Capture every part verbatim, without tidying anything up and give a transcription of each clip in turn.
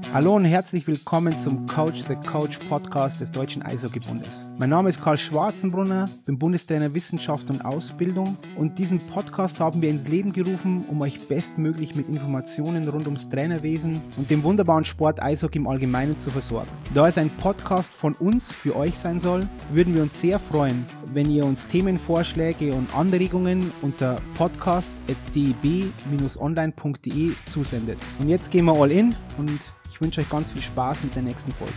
Hallo und herzlich willkommen zum Coach the Coach Podcast des Deutschen Eishockeybundes. Mein Name ist Karl Schwarzenbrunner, bin Bundestrainer Wissenschaft und Ausbildung und diesen Podcast haben wir ins Leben gerufen, um euch bestmöglich mit Informationen rund ums Trainerwesen und dem wunderbaren Sport Eishockey im Allgemeinen zu versorgen. Da es ein Podcast von uns für euch sein soll, würden wir uns sehr freuen, wenn ihr uns Themenvorschläge und Anregungen unter podcast at d e b dash online punkt d e zusendet. Und jetzt gehen wir all in und ich wünsche euch ganz viel Spaß mit der nächsten Folge.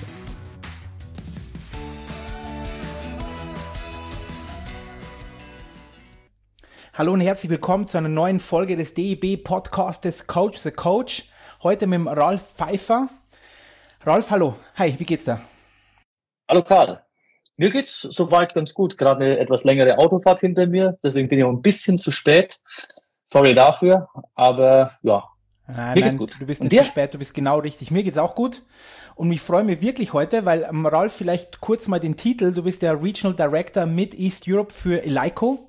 Hallo und herzlich willkommen zu einer neuen Folge des D E B-Podcastes Coach the Coach. Heute mit dem Ralf Pfeiffer. Ralf, hallo. Hi, wie geht's dir? Hallo Karl. Mir geht's soweit ganz gut. Gerade eine etwas längere Autofahrt hinter mir, deswegen bin ich auch ein bisschen zu spät. Sorry dafür, aber ja. Nein, nein, gut. Du bist nicht zu spät, du bist genau richtig. Mir geht's auch gut und ich freue mich wirklich heute, weil ähm, Ralf, vielleicht kurz mal den Titel, du bist der Regional Director Mid East Europe für Eleiko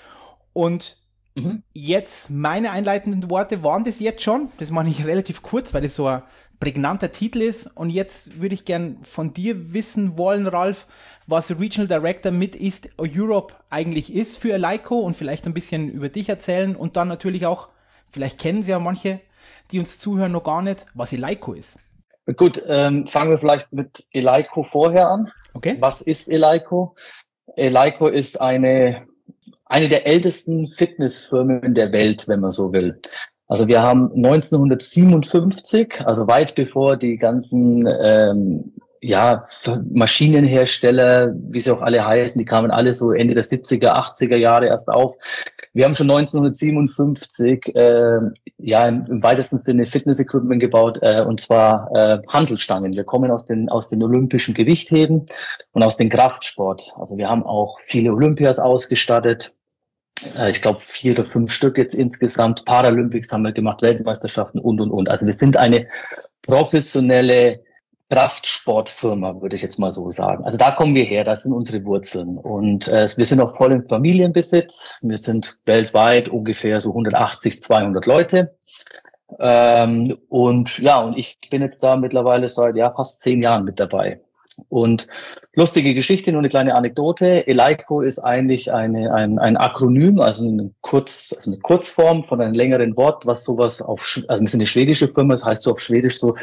und mhm. jetzt meine einleitenden Worte waren das jetzt schon, das mache ich relativ kurz, weil das so ein prägnanter Titel ist und jetzt würde ich gern von dir wissen wollen, Ralf, was Regional Director Mid East Europe eigentlich ist für Eleiko und vielleicht ein bisschen über dich erzählen und dann natürlich auch, vielleicht kennen sie ja manche, die uns zuhören, noch gar nicht, was Eleiko ist. Gut, ähm, fangen wir vielleicht mit Eleiko vorher an. Okay. Was ist Eleiko? Eleiko ist eine, eine der ältesten Fitnessfirmen der Welt, wenn man so will. Also wir haben neunzehnhundertsiebenundfünfzig, also weit bevor die ganzen ähm, ja, Maschinenhersteller, wie sie auch alle heißen, die kamen alle so Ende der siebziger, achtziger Jahre erst auf. Wir haben schon neunzehnhundertsiebenundfünfzig äh, ja im, im weitesten Sinne Fitness-Equipment gebaut, äh, und zwar äh, Hantelstangen. Wir kommen aus den aus den olympischen Gewichtheben und aus dem Kraftsport. Also wir haben auch viele Olympias ausgestattet. Äh, ich glaube vier oder fünf Stück jetzt insgesamt. Paralympics haben wir gemacht, Weltmeisterschaften und und und. Also wir sind eine professionelle Kraftsportfirma, würde ich jetzt mal so sagen. Also da kommen wir her, das sind unsere Wurzeln. Und äh, wir sind auch voll im Familienbesitz. Wir sind weltweit ungefähr so hundertachtzig, zweihundert Leute. Ähm, und ja, und ich bin jetzt da mittlerweile seit ja fast zehn Jahren mit dabei. Und lustige Geschichte, nur eine kleine Anekdote. Eleiko ist eigentlich eine, ein, ein Akronym, also eine, Kurz, also eine Kurzform von einem längeren Wort, was sowas auf, also wir sind eine schwedische Firma, das heißt so auf Schwedisch so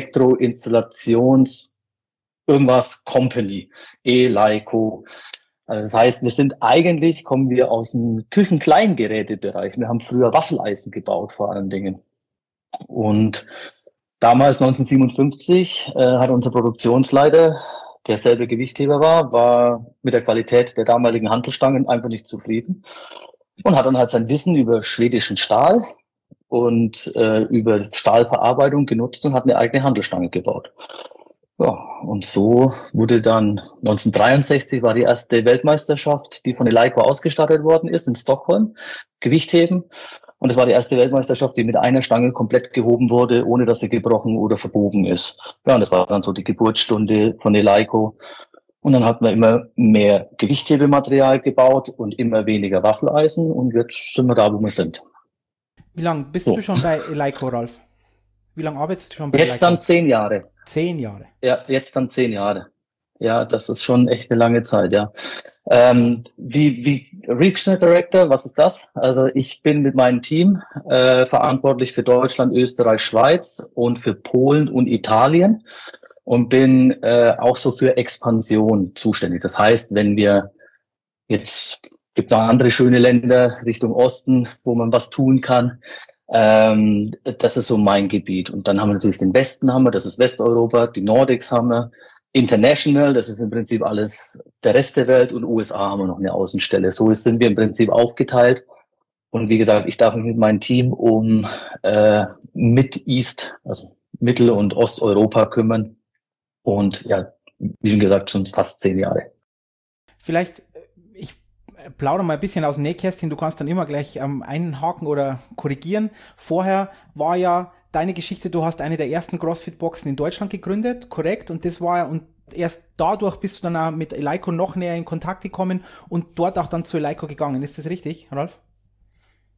Elektroinstallations irgendwas Company, Eleiko. Also das heißt, wir sind eigentlich, kommen wir aus dem Küchenkleingerätebereich. Wir haben früher Waffeleisen gebaut, vor allen Dingen. Und damals neunzehnhundertsiebenundfünfzig äh, hat unser Produktionsleiter, der selber Gewichtheber war, war mit der Qualität der damaligen Hantelstangen einfach nicht zufrieden und hat dann halt sein Wissen über schwedischen Stahl und äh, über Stahlverarbeitung genutzt und hat eine eigene Hantelstange gebaut. Ja, und so wurde dann neunzehnhundertdreiundsechzig war die erste Weltmeisterschaft, die von Eleiko ausgestattet worden ist, in Stockholm, Gewichtheben. Und es war die erste Weltmeisterschaft, die mit einer Stange komplett gehoben wurde, ohne dass sie gebrochen oder verbogen ist. Ja, und das war dann so die Geburtsstunde von Eleiko. Und dann hat man immer mehr Gewichthebematerial gebaut und immer weniger Waffeleisen. Und jetzt sind wir da, wo wir sind. Wie lange bist so. du schon bei Eleiko, Ralf? Wie lange arbeitest du schon bei Jetzt Eleiko? Jetzt dann zehn Jahre. Zehn Jahre? Ja, jetzt dann zehn Jahre. Ja, das ist schon echt eine lange Zeit, ja. Ähm, wie, wie Regional Director, was ist das? Also ich bin mit meinem Team äh, verantwortlich für Deutschland, Österreich, Schweiz und für Polen und Italien und bin äh, auch so für Expansion zuständig. Das heißt, wenn wir jetzt, gibt noch andere schöne Länder Richtung Osten, wo man was tun kann. Ähm, das ist so mein Gebiet. Und dann haben wir natürlich den Westen, haben wir, das ist Westeuropa, die Nordics haben wir, International, das ist im Prinzip alles der Rest der Welt und U S A haben wir noch eine Außenstelle. So sind wir im Prinzip aufgeteilt. Und wie gesagt, ich darf mich mit meinem Team um äh, Mid-East, also Mittel- und Osteuropa kümmern. Und ja, wie schon gesagt, schon fast zehn Jahre. Vielleicht, ich plaudere mal ein bisschen aus dem Nähkästchen, du kannst dann immer gleich ähm, einhaken oder korrigieren. Vorher war ja deine Geschichte, du hast eine der ersten CrossFit-Boxen in Deutschland gegründet, korrekt? Und das war ja, und erst dadurch bist du dann auch mit Eleiko noch näher in Kontakt gekommen und dort auch dann zu Eleiko gegangen. Ist das richtig, Ralf?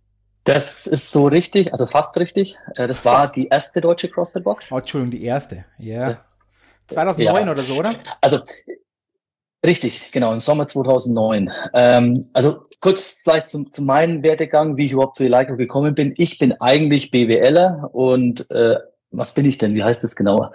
Das ist so richtig, also fast richtig. Das war fast. Die erste deutsche CrossFit-Box. Oh, Entschuldigung, die erste, yeah. ja. zweitausendneun ja. Oder so, oder? Also, richtig, genau, im Sommer zweitausendneun. Ähm, also kurz vielleicht zum, zu meinem Werdegang, wie ich überhaupt zu Eleiko gekommen bin. Ich bin eigentlich BWLer und äh, was bin ich denn? Wie heißt das genau?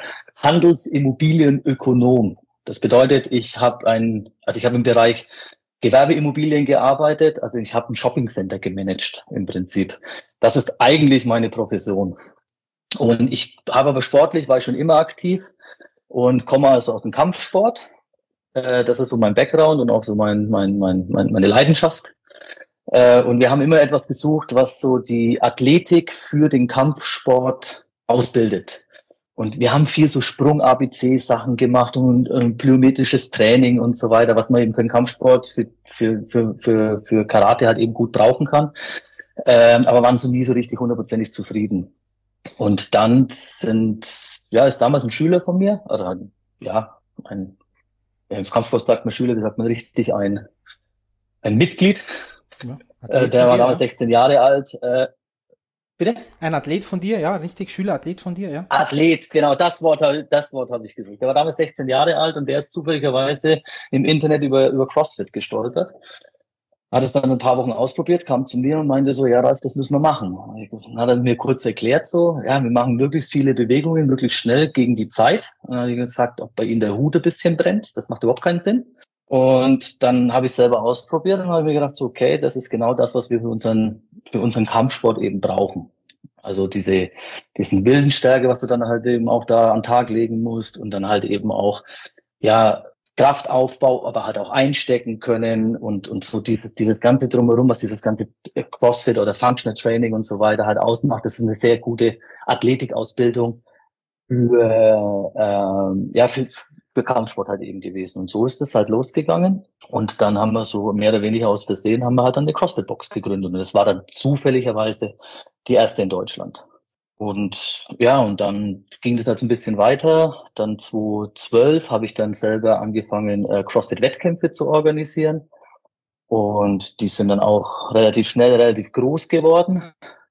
Handelsimmobilienökonom. Das bedeutet, ich habe ein, also ich habe im Bereich Gewerbeimmobilien gearbeitet, also ich habe ein Shoppingcenter gemanagt im Prinzip. Das ist eigentlich meine Profession. Und ich habe aber sportlich, war ich schon immer aktiv und komme also aus dem Kampfsport. Das ist so mein Background und auch so mein, mein, mein, meine Leidenschaft. Und wir haben immer etwas gesucht, was so die Athletik für den Kampfsport ausbildet. Und wir haben viel so Sprung-A B C-Sachen gemacht und, und plyometrisches Training und so weiter, was man eben für den Kampfsport, für, für, für, für, für Karate halt eben gut brauchen kann. Ähm, aber waren so nie so richtig hundertprozentig zufrieden. Und dann sind, ja, ist damals ein Schüler von mir, oder ja, ein, im Kampfsport sagt man Schüler, wie sagt man richtig, ein, ein Mitglied. Ja, äh, der war dir, damals ja. sechzehn Jahre alt. Äh, Bitte? Ein Athlet von dir, ja, richtig, Schülerathlet von dir, ja. Athlet, genau, das Wort, das Wort habe ich gesucht. Der war damals sechzehn Jahre alt und der ist zufälligerweise im Internet über, über CrossFit gestolpert. Hat es dann ein paar Wochen ausprobiert, kam zu mir und meinte so, ja Ralf, das müssen wir machen. Dann hat er mir kurz erklärt so, ja, wir machen möglichst viele Bewegungen, möglichst schnell gegen die Zeit. Und dann habe ich gesagt, ob bei Ihnen der Hut ein bisschen brennt, das macht überhaupt keinen Sinn. Und dann habe ich selber ausprobiert und habe mir gedacht, so, okay, das ist genau das, was wir für unseren, für unseren Kampfsport eben brauchen. Also diese, diesen Willenstärke, was du dann halt eben auch da an den Tag legen musst und dann halt eben auch, ja, Kraftaufbau, aber halt auch einstecken können und, und so diese, dieses ganze Drumherum, was dieses ganze CrossFit oder Functional Training und so weiter halt ausmacht. Das ist eine sehr gute Athletikausbildung für, äh, ja, für, für Kampfsport halt eben gewesen. Und so ist es halt losgegangen. Und dann haben wir so mehr oder weniger aus Versehen, haben wir halt dann eine CrossFit-Box gegründet. Und das war dann zufälligerweise die erste in Deutschland. Und ja, und dann ging das halt so ein bisschen weiter. Dann zweitausendzwölf habe ich dann selber angefangen, äh, CrossFit-Wettkämpfe zu organisieren. Und die sind dann auch relativ schnell, relativ groß geworden.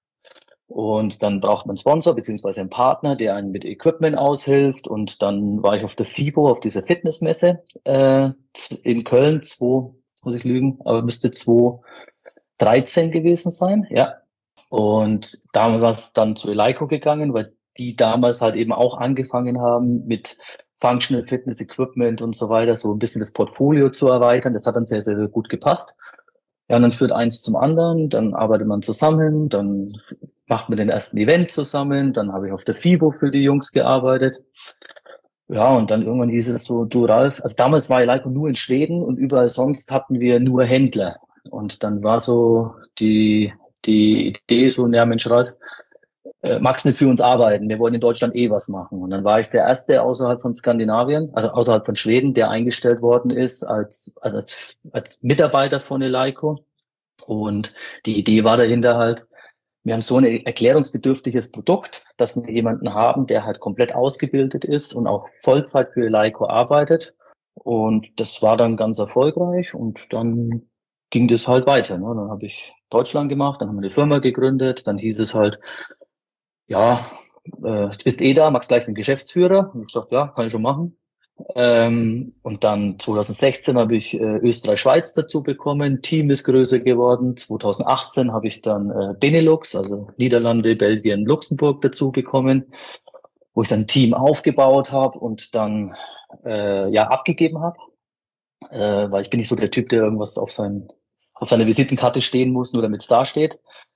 Und dann braucht man einen Sponsor beziehungsweise einen Partner, der einen mit Equipment aushilft. Und dann war ich auf der FIBO, auf dieser Fitnessmesse äh, in Köln, zwei, muss ich lügen, aber müsste zweitausenddreizehn gewesen sein, ja. Und damals war es dann zu Eleiko gegangen, weil die damals halt eben auch angefangen haben mit Functional Fitness Equipment und so weiter, so ein bisschen das Portfolio zu erweitern. Das hat dann sehr, sehr, sehr gut gepasst. Ja, und dann führt eins zum anderen, dann arbeitet man zusammen, dann macht man den ersten Event zusammen, dann habe ich auf der FIBO für die Jungs gearbeitet. Ja, und dann irgendwann hieß es so, du Ralf, also damals war Eleiko nur in Schweden und überall sonst hatten wir nur Händler. Und dann war so die die Idee so, ja Mensch Ralf, äh, magst nicht für uns arbeiten, wir wollen in Deutschland eh was machen. Und dann war ich der Erste außerhalb von Skandinavien, also außerhalb von Schweden, der eingestellt worden ist als als als Mitarbeiter von Eleiko. Und die Idee war dahinter halt, wir haben so ein erklärungsbedürftiges Produkt, dass wir jemanden haben, der halt komplett ausgebildet ist und auch Vollzeit für Eleiko arbeitet. Und das war dann ganz erfolgreich und dann ging das halt weiter. Ne? Dann habe ich Deutschland gemacht, dann haben wir eine Firma gegründet, dann hieß es halt, ja, äh, du bist eh da, magst gleich den Geschäftsführer. Und ich dachte, ja, kann ich schon machen. Ähm, und dann zweitausendsechzehn habe ich äh, Österreich-Schweiz dazu bekommen, Team ist größer geworden. zweitausendachtzehn habe ich dann äh, Benelux, also Niederlande, Belgien, Luxemburg dazu bekommen, wo ich dann ein Team aufgebaut habe und dann äh, ja abgegeben habe, äh, weil ich bin nicht so der Typ, der irgendwas auf sein auf seiner Visitenkarte stehen muss, nur damit es da steht.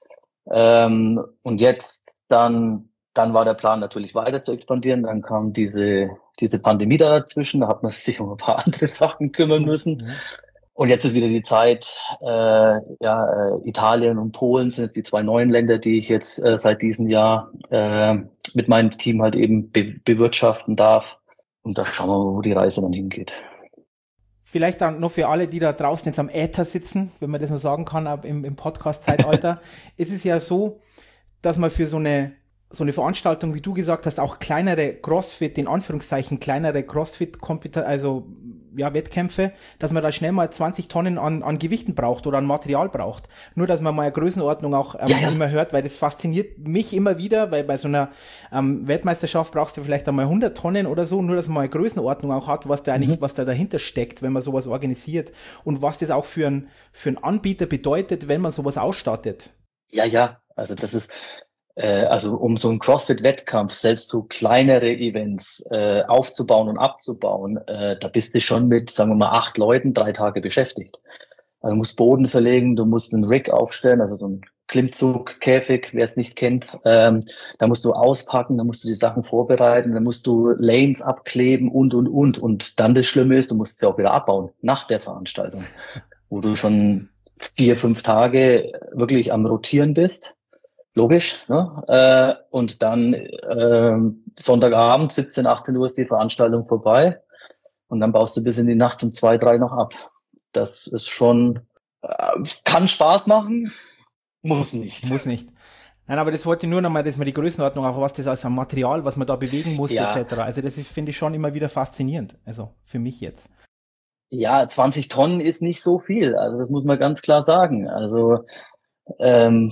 Ähm, und jetzt dann, dann war der Plan natürlich weiter zu expandieren. Dann kam diese, diese Pandemie da dazwischen. Da hat man sich um ein paar andere Sachen kümmern müssen. Mhm. Und jetzt ist wieder die Zeit, äh, ja, äh, Italien und Polen sind jetzt die zwei neuen Länder, die ich jetzt äh, seit diesem Jahr äh, mit meinem Team halt eben be- bewirtschaften darf. Und da schauen wir mal, wo die Reise dann hingeht. Vielleicht dann noch für alle, die da draußen jetzt am Äther sitzen, wenn man das nur sagen kann, im, im Podcast-Zeitalter. Es ist ja so, dass man für so eine, so eine Veranstaltung, wie du gesagt hast, auch kleinere CrossFit, in Anführungszeichen kleinere CrossFit, also ja, Wettkämpfe, dass man da schnell mal zwanzig Tonnen an, an Gewichten braucht oder an Material braucht. Nur, dass man mal eine Größenordnung auch ähm, ja, ja. immer hört, weil das fasziniert mich immer wieder, weil bei so einer ähm, Weltmeisterschaft brauchst du vielleicht einmal hundert Tonnen oder so, nur, dass man eine Größenordnung auch hat, was da eigentlich, mhm. was da dahinter steckt, wenn man sowas organisiert und was das auch für ein, für einen Anbieter bedeutet, wenn man sowas ausstattet. Ja, ja, also das ist, äh, also um so einen CrossFit-Wettkampf, selbst so kleinere Events äh, aufzubauen und abzubauen, äh, da bist du schon mit, sagen wir mal, acht Leuten drei Tage beschäftigt. Also du musst Boden verlegen, du musst einen Rig aufstellen, also so ein Klimmzug-Käfig, wer es nicht kennt. Ähm, da musst du auspacken, da musst du die Sachen vorbereiten, dann musst du Lanes abkleben und, und, und. Und dann das Schlimme ist, du musst sie auch wieder abbauen nach der Veranstaltung, wo du schon vier, fünf Tage wirklich am Rotieren bist. Logisch, ne? Äh, und dann äh, Sonntagabend, siebzehn, achtzehn Uhr ist die Veranstaltung vorbei. Und dann baust du bis in die Nacht um zwei, drei noch ab. Das ist schon, äh, kann Spaß machen, muss nicht. Muss nicht. Nein, aber das wollte ich nur nochmal, dass man die Größenordnung, auch was das als Material, was man da bewegen muss, ja. et cetera. Also das finde ich schon immer wieder faszinierend. Also für mich jetzt. Ja, zwanzig Tonnen ist nicht so viel. Also das muss man ganz klar sagen. Also ähm,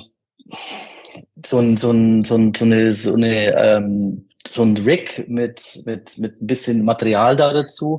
so ein so ein so ein so eine so eine ähm, so ein Rig mit mit mit ein bisschen Material da dazu.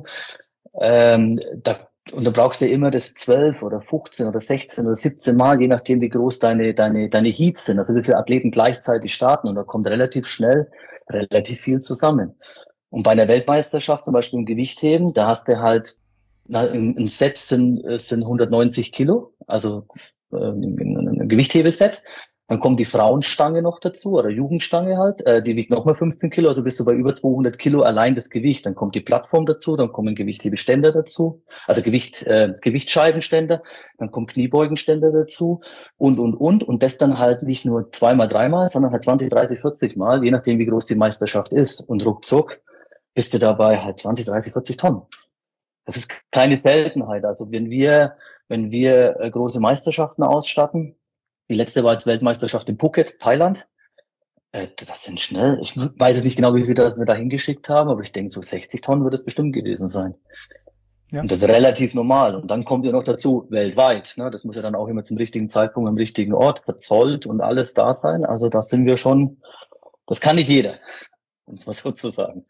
Ähm, da und da brauchst du immer das zwölf oder fünfzehn oder sechzehn oder siebzehn Mal, je nachdem wie groß deine deine deine Heats sind, also wie viele Athleten gleichzeitig starten, und da kommt relativ schnell relativ viel zusammen. Und bei einer Weltmeisterschaft, zum Beispiel im Gewichtheben, da hast du halt na, ein Set sind sind hundertneunzig Kilo, also äh, ein, ein Gewichthebeset. Dann kommt die Frauenstange noch dazu, oder Jugendstange halt, äh, die wiegt nochmal fünfzehn Kilo, also bist du bei über zweihundert Kilo allein das Gewicht. Dann kommt die Plattform dazu, dann kommen Gewichthebeständer dazu, also Gewicht, äh, Gewichtsscheibenständer, dann kommt Kniebeugenständer dazu und, und, und. Und das dann halt nicht nur zweimal, dreimal, sondern halt zwanzig, dreißig, vierzig Mal, je nachdem wie groß die Meisterschaft ist. Und ruckzuck bist du dabei halt zwanzig, dreißig, vierzig Tonnen. Das ist keine Seltenheit. Also wenn wir, wenn wir äh, große Meisterschaften ausstatten, die letzte war als Weltmeisterschaft in Phuket, Thailand. Äh, das sind schnell, ich weiß nicht genau, wie viel das wir da hingeschickt haben, aber ich denke, so sechzig Tonnen wird es bestimmt gewesen sein. Ja. Und das ist relativ normal. Und dann kommt ja noch dazu, weltweit. Ne? Das muss ja dann auch immer zum richtigen Zeitpunkt am richtigen Ort verzollt und alles da sein. Also das sind wir schon, das kann nicht jeder, um es mal so zu sagen.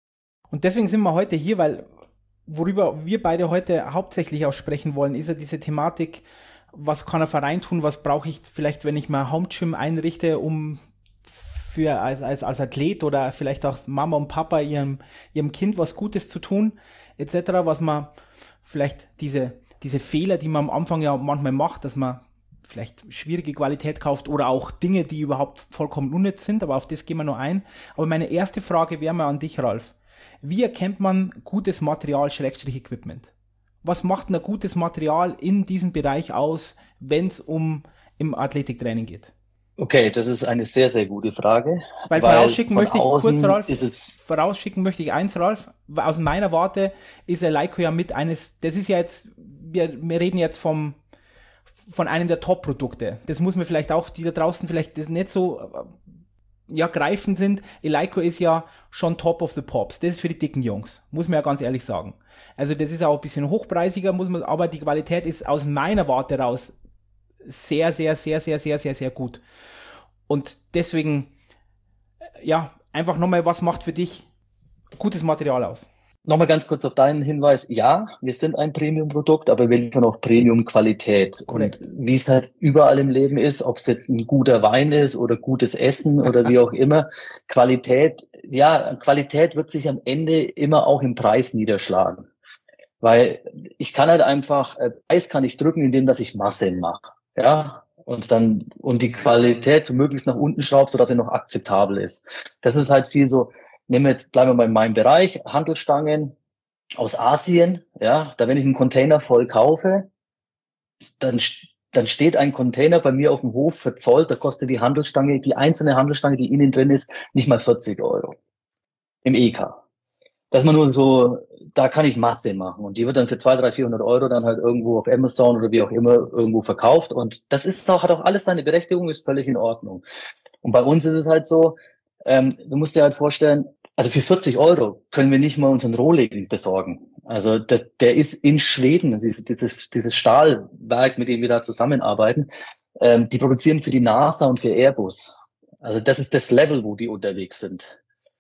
Und deswegen sind wir heute hier, weil worüber wir beide heute hauptsächlich auch sprechen wollen, ist ja diese Thematik, was kann ein Verein tun, was brauche ich vielleicht, wenn ich mal Home Gym einrichte, um für als, als, als Athlet oder vielleicht auch Mama und Papa ihrem, ihrem Kind was Gutes zu tun, et cetera, was man vielleicht diese, diese Fehler, die man am Anfang ja manchmal macht, dass man vielleicht schwierige Qualität kauft oder auch Dinge, die überhaupt vollkommen unnütz sind, aber auf das gehen wir noch ein. Aber meine erste Frage wäre mal an dich, Ralf. Wie erkennt man gutes Material, Schrägstrich Equipment? Was macht ein gutes Material in diesem Bereich aus, wenn es um im Athletiktraining geht? Okay, das ist eine sehr, sehr gute Frage. Weil, weil vorausschicken möchte ich kurz, Ralf, vorausschicken möchte ich eins, Ralf. Aus meiner Warte ist Eleiko ja mit eines, das ist ja jetzt, wir, wir reden jetzt vom, von einem der Top-Produkte. Das muss man vielleicht auch, die da draußen vielleicht das nicht so ja, greifend sind. Eleiko ist ja schon Top of the Pops. Das ist für die dicken Jungs, muss man ja ganz ehrlich sagen. Also das ist auch ein bisschen hochpreisiger, muss man, aber die Qualität ist aus meiner Warte raus sehr, sehr, sehr, sehr, sehr, sehr, sehr gut. Und deswegen, ja, einfach nochmal, was macht für dich gutes Material aus? Nochmal ganz kurz auf deinen Hinweis. Ja, wir sind ein Premium-Produkt, aber wir liefern auch Premium-Qualität. Und wie es halt überall im Leben ist, ob es jetzt ein guter Wein ist oder gutes Essen oder wie auch immer, Qualität, ja, Qualität wird sich am Ende immer auch im Preis niederschlagen. Weil ich kann halt einfach, Preis kann ich drücken, indem dass ich Masse mache. Ja, und dann, und die Qualität so möglichst nach unten schraube, sodass sie noch akzeptabel ist. Das ist halt viel so, nehmen wir jetzt, bleiben wir mal in meinem Bereich, Hantelstangen aus Asien, ja, da wenn ich einen Container voll kaufe, dann, dann steht ein Container bei mir auf dem Hof verzollt, da kostet die Hantelstange, die einzelne Hantelstange, die innen drin ist, nicht mal vierzig Euro. Im E K. Dass man nur so, da kann ich Masse machen und die wird dann für zweihundert, dreihundert, vierhundert Euro dann halt irgendwo auf Amazon oder wie auch immer irgendwo verkauft und das ist auch, hat auch alles seine Berechtigung, ist völlig in Ordnung. Und bei uns ist es halt so, ähm, du musst dir halt vorstellen, also für vierzig Euro können wir nicht mal unseren Rohling besorgen. Also das, der ist in Schweden, dieses, dieses, dieses Stahlwerk, mit dem wir da zusammenarbeiten, ähm, die produzieren für die NASA und für Airbus. Also das ist das Level, wo die unterwegs sind.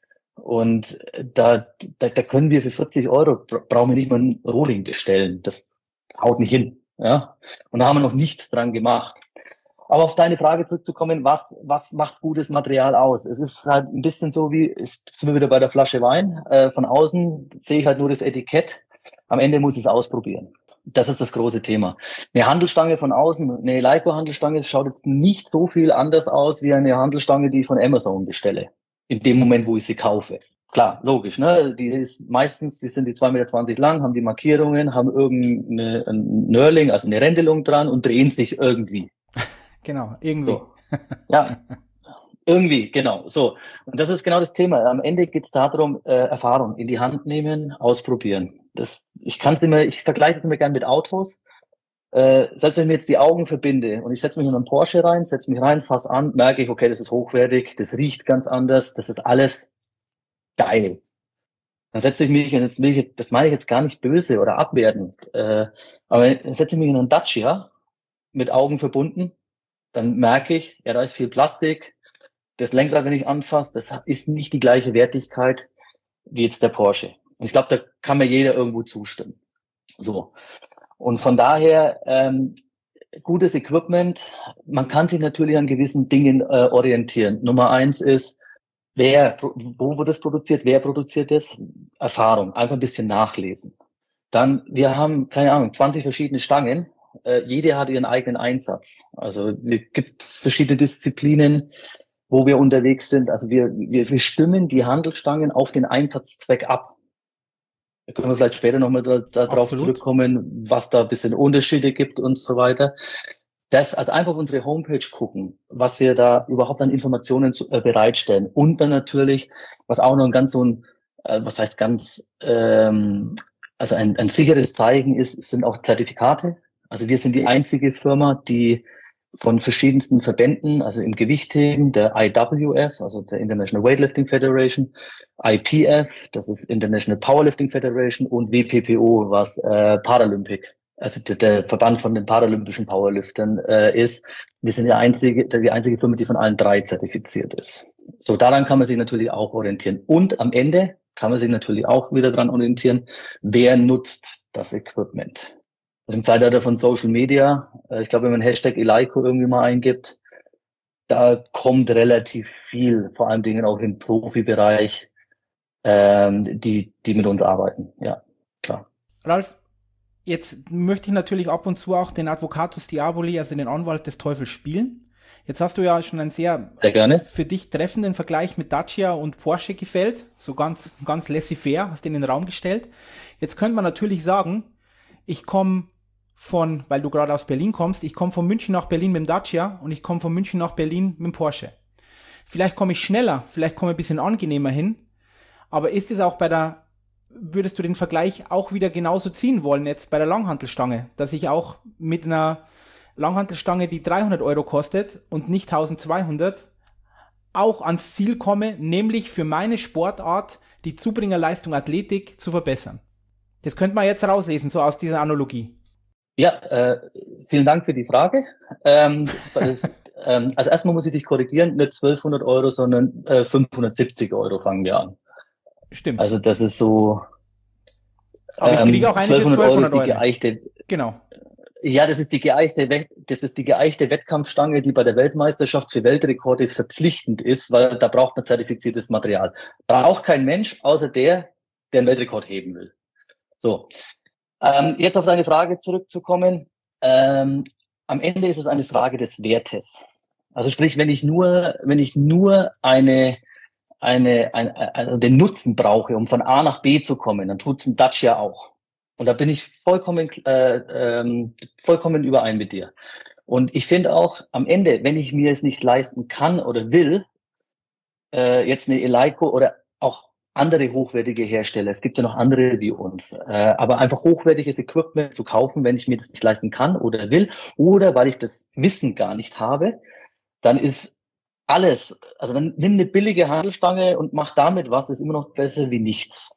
Und da, da, da können wir für vierzig Euro, brauchen wir nicht mal ein Rohling bestellen. Das haut nicht hin. Ja? Und da haben wir noch nichts dran gemacht. Aber auf deine Frage zurückzukommen, was, was macht gutes Material aus? Es ist halt ein bisschen so wie, jetzt sind wir wieder bei der Flasche Wein. Äh, von außen sehe ich halt nur das Etikett. Am Ende muss ich es ausprobieren. Das ist das große Thema. Eine Handelstange von außen, eine Eleiko-Handelstange schaut jetzt nicht so viel anders aus wie eine Handelstange, die ich von Amazon bestelle. In dem Moment, wo ich sie kaufe. Klar, logisch, ne? Die ist meistens, die sind die zwei Meter zwanzig lang, haben die Markierungen, haben irgendeine ein Knurling, also eine Rändelung dran und drehen sich irgendwie. Genau, irgendwie. So. Ja, irgendwie, genau. So. Und das ist genau das Thema. Am Ende geht es darum, äh, Erfahrung in die Hand nehmen, ausprobieren. Das, ich kann es immer, ich vergleiche es immer gern mit Autos. Äh, selbst wenn ich mir jetzt die Augen verbinde und ich setze mich in einen Porsche rein, setze mich rein, fass an, merke ich, okay, das ist hochwertig, das riecht ganz anders, das ist alles geil. Dann setze ich mich, und jetzt will ich, das meine ich jetzt gar nicht böse oder abwertend, äh, aber dann setze ich mich in einen Dacia mit Augen verbunden, dann merke ich, ja, da ist viel Plastik, das Lenkrad, wenn ich anfasse, das ist nicht die gleiche Wertigkeit wie jetzt der Porsche. Und ich glaube, da kann mir jeder irgendwo zustimmen. So. Und von daher, ähm, gutes Equipment, man kann sich natürlich an gewissen Dingen äh, orientieren. Nummer eins ist, wer, wo wird das produziert, wer produziert das? Erfahrung, einfach ein bisschen nachlesen. Dann, wir haben, keine Ahnung, zwanzig verschiedene Stangen. Äh, jede hat ihren eigenen Einsatz. Also es gibt verschiedene Disziplinen, wo wir unterwegs sind. Also wir, wir, wir stimmen die Handelsstangen auf den Einsatzzweck ab. Da können wir vielleicht später nochmal da, da drauf zurückkommen, was da ein bisschen Unterschiede gibt und so weiter. Das, also einfach unsere Homepage gucken, was wir da überhaupt an Informationen zu, äh, bereitstellen. Und dann natürlich, was auch noch ein ganz so ein, äh, was heißt ganz, ähm, also ein, ein sicheres Zeichen ist, sind auch Zertifikate. Also wir sind die einzige Firma, die von verschiedensten Verbänden, also im Gewichtheben, der I W F, also der International Weightlifting Federation, I P F, das ist International Powerlifting Federation, und W P P O, was äh, Paralympic, also der, der Verband von den paralympischen Powerliftern äh, ist. Wir sind die einzige, die einzige Firma, die von allen drei zertifiziert ist. So, daran kann man sich natürlich auch orientieren. Und am Ende kann man sich natürlich auch wieder dran orientieren, wer nutzt das Equipment. Also im Zeitalter von Social Media, ich glaube, wenn man Hashtag Eleiko irgendwie mal eingibt, da kommt relativ viel, vor allen Dingen auch im Profibereich, ähm, die, die mit uns arbeiten. Ja, klar. Ralf, jetzt möchte ich natürlich ab und zu auch den Advocatus Diaboli, also den Anwalt des Teufels, spielen. Jetzt hast du ja schon einen sehr, sehr gerne. für dich treffenden Vergleich mit Dacia und Porsche gefällt. So ganz, ganz laissez-faire, hast den in den Raum gestellt. Jetzt könnte man natürlich sagen, ich komme von, weil du gerade aus Berlin kommst, ich komme von München nach Berlin mit dem Dacia und ich komme von München nach Berlin mit dem Porsche. Vielleicht komme ich schneller, vielleicht komme ich ein bisschen angenehmer hin, aber ist es auch bei der, würdest du den Vergleich auch wieder genauso ziehen wollen jetzt bei der Langhantelstange, dass ich auch mit einer Langhantelstange, die dreihundert Euro kostet und nicht eintausendzweihundert, auch ans Ziel komme, nämlich für meine Sportart die Zubringerleistung Athletik zu verbessern? Das könnte man jetzt rauslesen, so aus dieser Analogie. Ja, äh, vielen Dank für die Frage. Ähm, ähm, also erstmal muss ich dich korrigieren, nicht zwölfhundert Euro, sondern äh, fünfhundertsiebzig Euro fangen wir an. Stimmt. Also das ist so. Aber ich kriege auch eine für zwölfhundert Euro. Ist die geeichte, genau. Ja, das ist die geeichte, das ist die geeichte Wettkampfstange, die bei der Weltmeisterschaft für Weltrekorde verpflichtend ist, weil da braucht man zertifiziertes Material. Braucht kein Mensch, außer der, der einen Weltrekord heben will. So. Ähm, jetzt auf deine Frage zurückzukommen. Ähm, am Ende ist es eine Frage des Wertes. Also sprich, wenn ich nur, wenn ich nur eine, eine, eine also den Nutzen brauche, um von A nach B zu kommen, dann tut's ein Dacia auch. Und da bin ich vollkommen, äh, ähm, vollkommen überein mit dir. Und ich finde auch, am Ende, wenn ich mir es nicht leisten kann oder will, äh, jetzt eine Eleiko oder auch andere hochwertige Hersteller, es gibt ja noch andere wie uns, äh, aber einfach hochwertiges Equipment zu kaufen, wenn ich mir das nicht leisten kann oder will, oder weil ich das Wissen gar nicht habe, dann ist alles, also dann nimm eine billige Handelstange und mach damit was, ist immer noch besser wie nichts.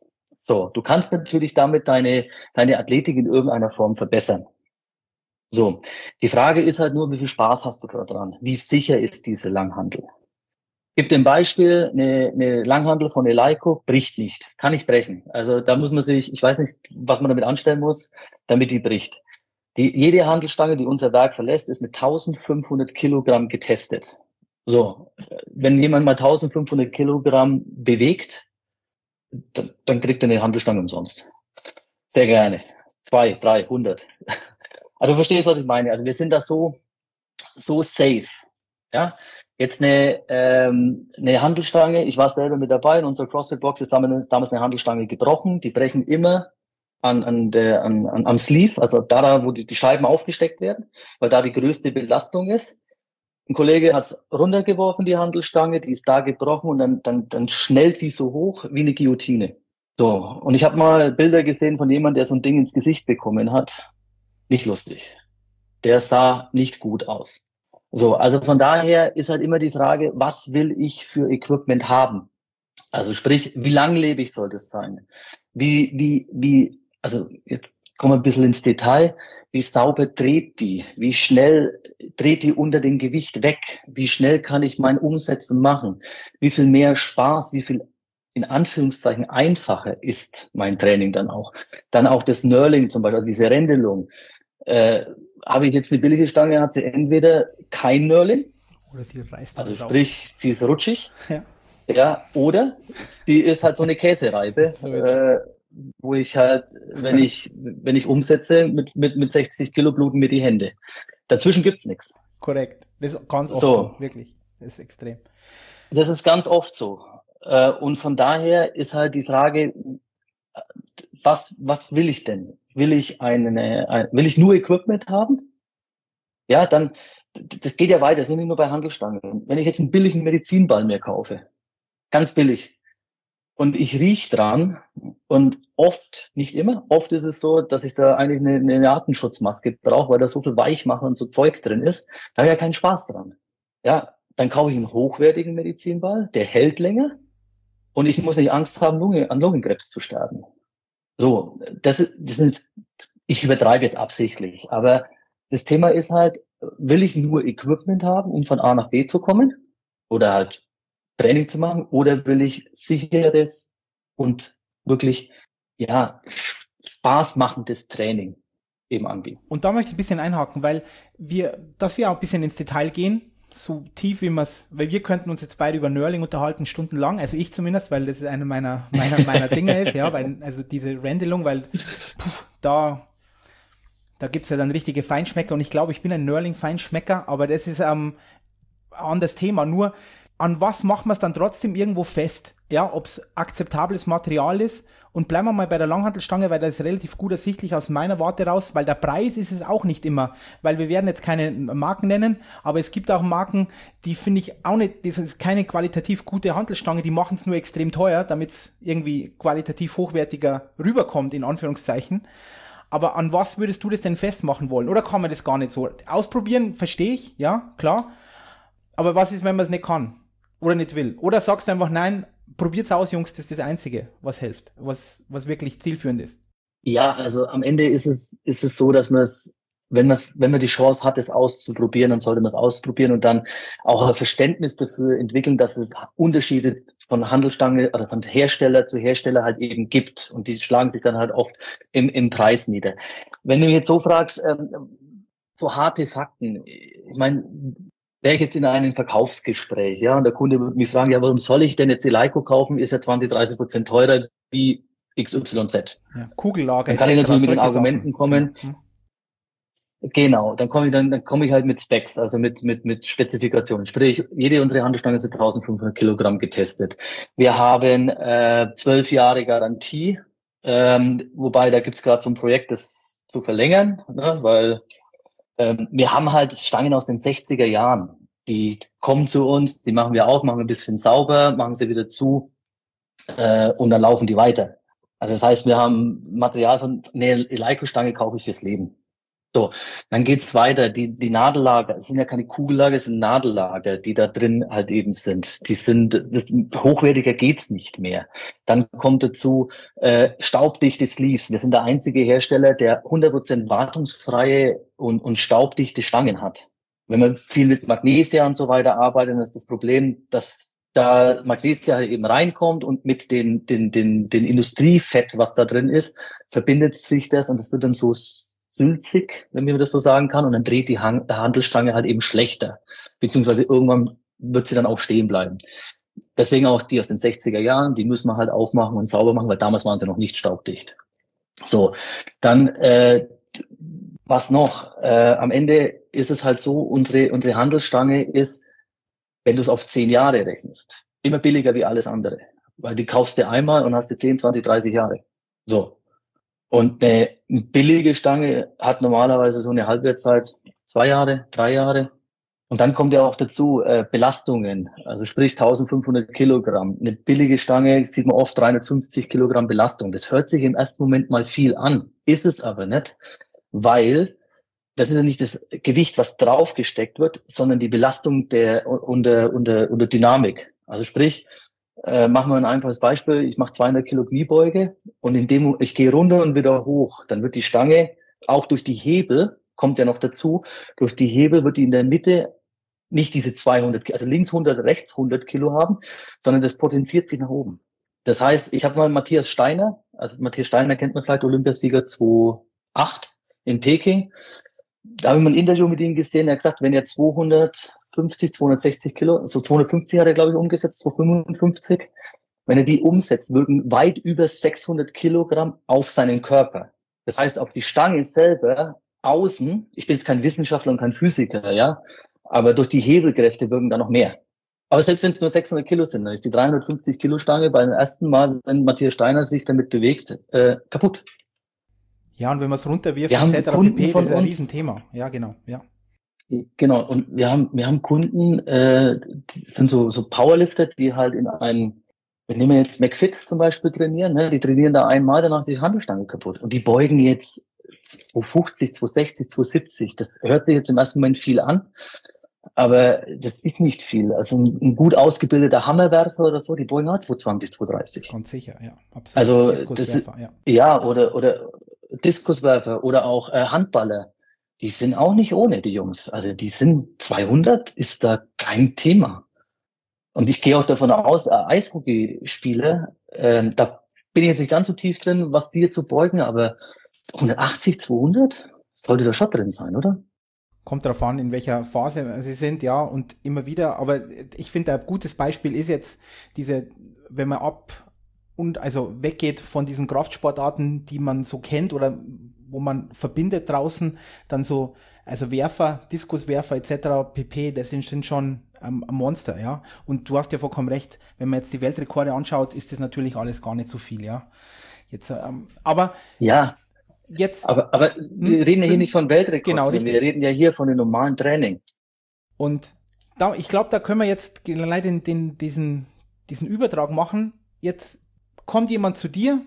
So, du kannst natürlich damit deine, deine Athletik in irgendeiner Form verbessern. So, die Frage ist halt nur, wie viel Spaß hast du da dran? Wie sicher ist diese Langhantel? Gibt ein Beispiel, eine, eine Langhantel von Eleiko bricht nicht, kann nicht brechen. Also da muss man sich, ich weiß nicht, was man damit anstellen muss, damit die bricht. Die, jede Hantelstange, die unser Werk verlässt, ist mit eintausendfünfhundert Kilogramm getestet. So, wenn jemand mal eintausendfünfhundert Kilogramm bewegt, dann, dann kriegt er eine Hantelstange umsonst. Sehr gerne. Zwei, drei, hundert. Also du verstehst, was ich meine. Also wir sind da so, so safe. Ja, jetzt eine, ähm, eine Hantelstange. Ich war selber mit dabei. In unserer CrossFit-Box ist damals, damals eine Hantelstange gebrochen. Die brechen immer an, an der, an, an, am Sleeve, also da, wo die, die Scheiben aufgesteckt werden, weil da die größte Belastung ist. Ein Kollege hat's runtergeworfen, die Hantelstange, die ist da gebrochen und dann, dann, dann schnellt die so hoch wie eine Guillotine. So, und ich habe mal Bilder gesehen von jemandem, der so ein Ding ins Gesicht bekommen hat. Nicht lustig. Der sah nicht gut aus. So, also von daher ist halt immer die Frage, was will ich für Equipment haben? Also sprich, wie langlebig soll das sein? Wie, wie, wie, also jetzt kommen wir ein bisschen ins Detail. Wie sauber dreht die? Wie schnell dreht die unter dem Gewicht weg? Wie schnell kann ich mein Umsetzen machen? Wie viel mehr Spaß, wie viel in Anführungszeichen einfacher ist mein Training dann auch? Dann auch das Knurling zum Beispiel, also diese Rändelung. Äh, habe ich jetzt eine billige Stange, hat sie entweder kein Knurling, oder sie reißt also drauf. sprich, sie ist rutschig, ja. ja, oder die ist halt so eine Käsereibe, so äh, wo ich halt, wenn ich wenn ich umsetze, mit mit mit sechzig Kilo bluten mir die Hände. Dazwischen gibt's nichts. Korrekt, das ist ganz oft so. so, wirklich, das ist extrem. Das ist ganz oft so. Äh, und von daher ist halt die Frage, was was will ich denn? Will ich eine, eine will ich nur Equipment haben? Ja, dann das geht ja weiter, das sind nicht nur bei Hantelstangen. Wenn ich jetzt einen billigen Medizinball mir kaufe, ganz billig, und ich riech dran und oft, nicht immer, oft ist es so, dass ich da eigentlich eine, eine Atemschutzmaske brauche, weil da so viel Weichmacher und so Zeug drin ist. Da habe ich ja keinen Spaß dran. Ja, dann kaufe ich einen hochwertigen Medizinball, der hält länger und ich muss nicht Angst haben, Lunge, an Lungenkrebs zu sterben. So, das ist, das sind, ich übertreibe jetzt absichtlich, aber das Thema ist halt, will ich nur Equipment haben, um von A nach B zu kommen? Oder halt Training zu machen, oder will ich sicheres und wirklich, ja, Spaß machendes Training eben anbieten? Und da möchte ich ein bisschen einhaken, weil wir, dass wir auch ein bisschen ins Detail gehen, so tief wie wir es, weil wir könnten uns jetzt beide über Knurling unterhalten, stundenlang, also ich zumindest, weil das eine meiner, meiner, meiner Dinge ist, ja, weil, also diese Rändelung, weil, puh, da, da gibt's ja dann richtige Feinschmecker und ich glaube, ich bin ein Knurling-Feinschmecker, aber das ist ähm, ein anderes Thema, nur, an was machen wir es dann trotzdem irgendwo fest? Ja, ob es akzeptables Material ist. Und bleiben wir mal bei der Langhantelstange, weil das ist relativ gut ersichtlich aus meiner Warte raus, weil der Preis ist es auch nicht immer, weil wir werden jetzt keine Marken nennen, aber es gibt auch Marken, die finde ich auch nicht, das ist keine qualitativ gute Hantelstange, die machen es nur extrem teuer, damit es irgendwie qualitativ hochwertiger rüberkommt, in Anführungszeichen. Aber an was würdest du das denn festmachen wollen? Oder kann man das gar nicht so? Ausprobieren, verstehe ich, ja, klar. Aber was ist, wenn man es nicht kann? Oder nicht will? Oder sagst du einfach, nein, probiert's aus, Jungs, das ist das Einzige, was hilft, was, was wirklich zielführend ist. Ja, also am Ende ist es, ist es so, dass man es, wenn man, wenn man die Chance hat, es auszuprobieren, dann sollte man es ausprobieren und dann auch ein Verständnis dafür entwickeln, dass es Unterschiede von Handelstange oder von Hersteller zu Hersteller halt eben gibt. Und die schlagen sich dann halt oft im, im Preis nieder. Wenn du mich jetzt so fragst, ähm, so harte Fakten, ich meine, wäre ich jetzt in einem Verkaufsgespräch, ja, und der Kunde würde mich fragen, ja, warum soll ich denn jetzt Eleiko kaufen? Ist ja zwanzig, dreißig Prozent teurer wie X Y Z. Ja, Kugellager. Dann kann ich natürlich mit den Argumenten Sachen kommen. Genau, genau dann komme ich dann, dann komme ich halt mit Specs, also mit mit mit Spezifikationen. Sprich, jede unserer Hantelstange ist mit eintausendfünfhundert Kilogramm getestet. Wir haben äh, zwölf Jahre Garantie, ähm, wobei da gibt's gerade so ein Projekt, das zu verlängern, ne, weil ähm, wir haben halt Stangen aus den sechziger Jahren. Die kommen zu uns, die machen wir auf, machen wir ein bisschen sauber, machen sie wieder zu äh, und dann laufen die weiter. Also das heißt, wir haben Material von, eine Eleiko-Stange kaufe ich fürs Leben. So, dann geht's weiter. Die, die Nadellager, es sind ja keine Kugellager, es sind Nadellager, die da drin halt eben sind. Die sind, das, hochwertiger geht's nicht mehr. Dann kommt dazu äh, staubdichte Sleeves. Wir sind der einzige Hersteller, der hundert Prozent wartungsfreie und, und staubdichte Stangen hat. Wenn man viel mit Magnesia und so weiter arbeitet, dann ist das Problem, dass da Magnesia halt eben reinkommt und mit den, den, den, den Industriefett, was da drin ist, verbindet sich das und das wird dann so sülzig, wenn man das so sagen kann, und dann dreht die Han- Handelstange halt eben schlechter, beziehungsweise irgendwann wird sie dann auch stehen bleiben. Deswegen auch die aus den sechziger Jahren, die müssen wir halt aufmachen und sauber machen, weil damals waren sie noch nicht staubdicht. So, dann äh, was noch? Äh, am Ende ist es halt so, unsere unsere Handelstange ist, wenn du es auf zehn Jahre rechnest, immer billiger wie alles andere, weil die kaufst du einmal und hast du zehn, zwanzig, dreißig Jahre. So. Und eine billige Stange hat normalerweise so eine Halbwertszeit zwei Jahre, drei Jahre. Und dann kommt ja auch dazu äh, Belastungen, also sprich eintausendfünfhundert Kilogramm. Eine billige Stange sieht man oft dreihundertfünfzig Kilogramm Belastung. Das hört sich im ersten Moment mal viel an, ist es aber nicht, weil das ist ja nicht das Gewicht, was draufgesteckt wird, sondern die Belastung der unter unter unter Dynamik. Also sprich, Äh, machen wir ein einfaches Beispiel. Ich mache zweihundert Kilo Kniebeuge und in dem ich gehe runter und wieder hoch. Dann wird die Stange auch durch die Hebel, kommt ja noch dazu, durch die Hebel wird die in der Mitte nicht diese zweihundert Kilo, also links hundert, rechts hundert Kilo haben, sondern das potenziert sich nach oben. Das heißt, ich habe mal Matthias Steiner, also Matthias Steiner kennt man vielleicht, Olympiasieger zweitausendacht in Peking. Da habe ich mal ein Interview mit ihm gesehen, er hat gesagt, wenn er zweihundertfünfzig, zweihundertsechzig Kilo, so zweihundertfünfzig hat er, glaube ich, umgesetzt, zweihundertfünfundfünfzig. Wenn er die umsetzt, wirken weit über sechshundert Kilogramm auf seinen Körper. Das heißt, auf die Stange selber, außen, ich bin jetzt kein Wissenschaftler und kein Physiker, ja, aber durch die Hebelkräfte wirken da noch mehr. Aber selbst wenn es nur sechshundert Kilo sind, dann ist die dreihundertfünfzig Kilo Stange beim ersten Mal, wenn Matthias Steiner sich damit bewegt, äh, kaputt. Ja, und wenn man es runterwirft, et cetera pp, das ist ein Riesenthema. Ja, genau, ja. Genau, und wir haben, wir haben Kunden, äh, die sind so, so Powerlifter, die halt in einem, wir nehmen jetzt McFit zum Beispiel trainieren, ne, die trainieren da einmal, danach die Handelstange kaputt. Und die beugen jetzt zweihundertfünfzig, zweihundertsechzig, zweihundertsiebzig. Das hört sich jetzt im ersten Moment viel an, aber das ist nicht viel. Also ein, ein gut ausgebildeter Hammerwerfer oder so, die beugen auch zweihundertzwanzig, zweihundertdreißig. Ganz sicher, ja, absolut. Also Diskuswerfer, das, ja. Ja, oder, oder Diskuswerfer oder auch äh, Handballer. Die sind auch nicht ohne, die Jungs. Also die sind zweihundert, ist da kein Thema. Und ich gehe auch davon aus, äh, Eishockeyspieler, äh, da bin ich jetzt nicht ganz so tief drin, was die jetzt so beugen, aber hundertachtzig, zweihundert sollte da schon drin sein, oder? Kommt darauf an, in welcher Phase sie sind, ja, und immer wieder. Aber ich finde, ein gutes Beispiel ist jetzt diese, wenn man ab und also weggeht von diesen Kraftsportarten, die man so kennt oder wo man verbindet draußen, dann so, also Werfer, Diskuswerfer et cetera pp, das sind, sind schon ähm, ein Monster, ja. Und du hast ja vollkommen recht, wenn man jetzt die Weltrekorde anschaut, ist das natürlich alles gar nicht so viel, ja. Jetzt, ähm, aber ja, jetzt. Aber, aber hm, wir reden ja hier nicht von Weltrekorden, genau, richtig. Wir reden ja hier von dem normalen Training. Und da, ich glaube, da können wir jetzt leider den, den, diesen, diesen Übertrag machen. Jetzt kommt jemand zu dir,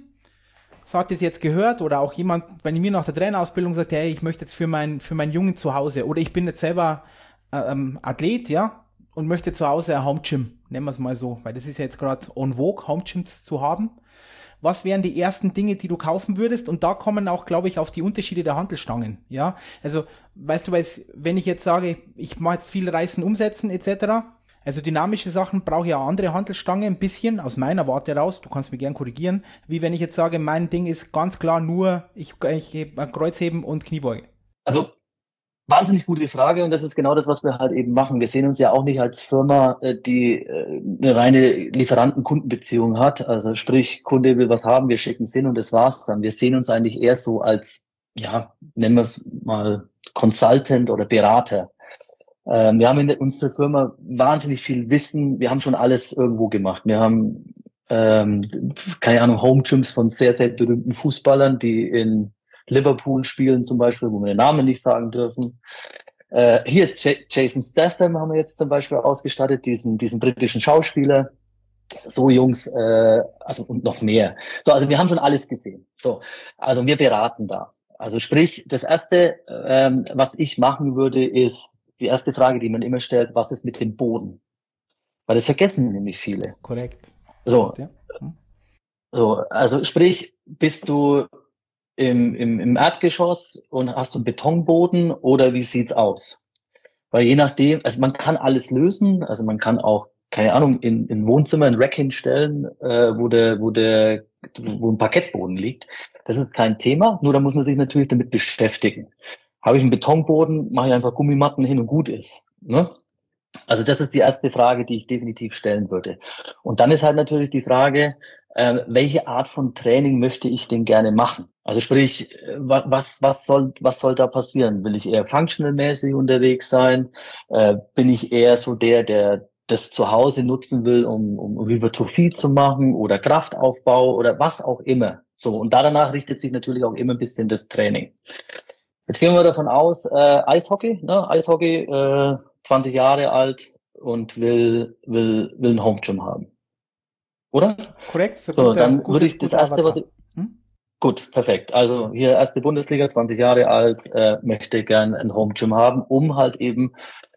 sagt es jetzt gehört, oder auch jemand bei mir nach der Trainerausbildung sagt, hey, ich möchte jetzt für mein, für meinen Jungen zu Hause, oder ich bin jetzt selber ähm, Athlet, ja, und möchte zu Hause ein Home Gym, nennen wir es mal so, weil das ist ja jetzt gerade en vogue, Home Gyms zu haben. Was wären die ersten Dinge, die du kaufen würdest? Und da kommen auch, glaube ich, auf die Unterschiede der Hantelstangen, ja. Also, weißt du, wenn ich jetzt sage, ich mache jetzt viel Reißen, Umsetzen et cetera, also dynamische Sachen brauche ich eine andere Hantelstange, ein bisschen, aus meiner Warte raus, du kannst mich gern korrigieren, wie wenn ich jetzt sage, mein Ding ist ganz klar nur, ich, ich gebe Kreuzheben und Kniebeuge. Also, wahnsinnig gute Frage, und das ist genau das, was wir halt eben machen. Wir sehen uns ja auch nicht als Firma, die eine reine Lieferanten-Kundenbeziehung hat, also sprich, Kunde will was haben, wir schicken es hin und das war's dann. Wir sehen uns eigentlich eher so als, ja, nennen wir es mal Consultant oder Berater. Wir haben in unserer Firma wahnsinnig viel Wissen. Wir haben schon alles irgendwo gemacht. Wir haben, ähm, keine Ahnung, Home Gyms von sehr, sehr berühmten Fußballern, die in Liverpool spielen zum Beispiel, wo wir den Namen nicht sagen dürfen. Äh, hier J- Jason Statham haben wir jetzt zum Beispiel ausgestattet, diesen, diesen britischen Schauspieler. So Jungs, äh, also und noch mehr. So, also wir haben schon alles gesehen. So, also wir beraten da. Also sprich, das erste, ähm, was ich machen würde, ist die erste Frage, die man immer stellt: Was ist mit dem Boden? Weil das vergessen nämlich viele. Korrekt. So, Ja. Hm. so, also sprich, bist du im, im, im Erdgeschoss und hast du einen Betonboden oder wie sieht's aus? Weil je nachdem, also man kann alles lösen, also man kann auch, keine Ahnung, in, in Wohnzimmer ein Rack hinstellen, äh, wo der, wo der, wo ein Parkettboden liegt. Das ist kein Thema, nur da muss man sich natürlich damit beschäftigen. Habe ich einen Betonboden, mache ich einfach Gummimatten hin und gut ist. Ne? Also das ist die erste Frage, die ich definitiv stellen würde. Und dann ist halt natürlich die Frage, äh, welche Art von Training möchte ich denn gerne machen? Also sprich, äh, was, was soll, was soll da passieren? Will ich eher functional-mäßig unterwegs sein? Äh, bin ich eher so der, der das zu Hause nutzen will, um, um Hypertrophie zu machen oder Kraftaufbau oder was auch immer? So. Und danach richtet sich natürlich auch immer ein bisschen das Training. Jetzt gehen wir davon aus, äh, Eishockey, ne? Eishockey, äh, zwanzig Jahre alt und will, will, will ein Home Gym haben. Oder? Korrekt, so, So, guter, dann gutes, würde ich das erste, was ich, hm? Gut, perfekt. Also hier erste Bundesliga, zwanzig Jahre alt, äh, möchte gern ein Home Gym haben, um halt eben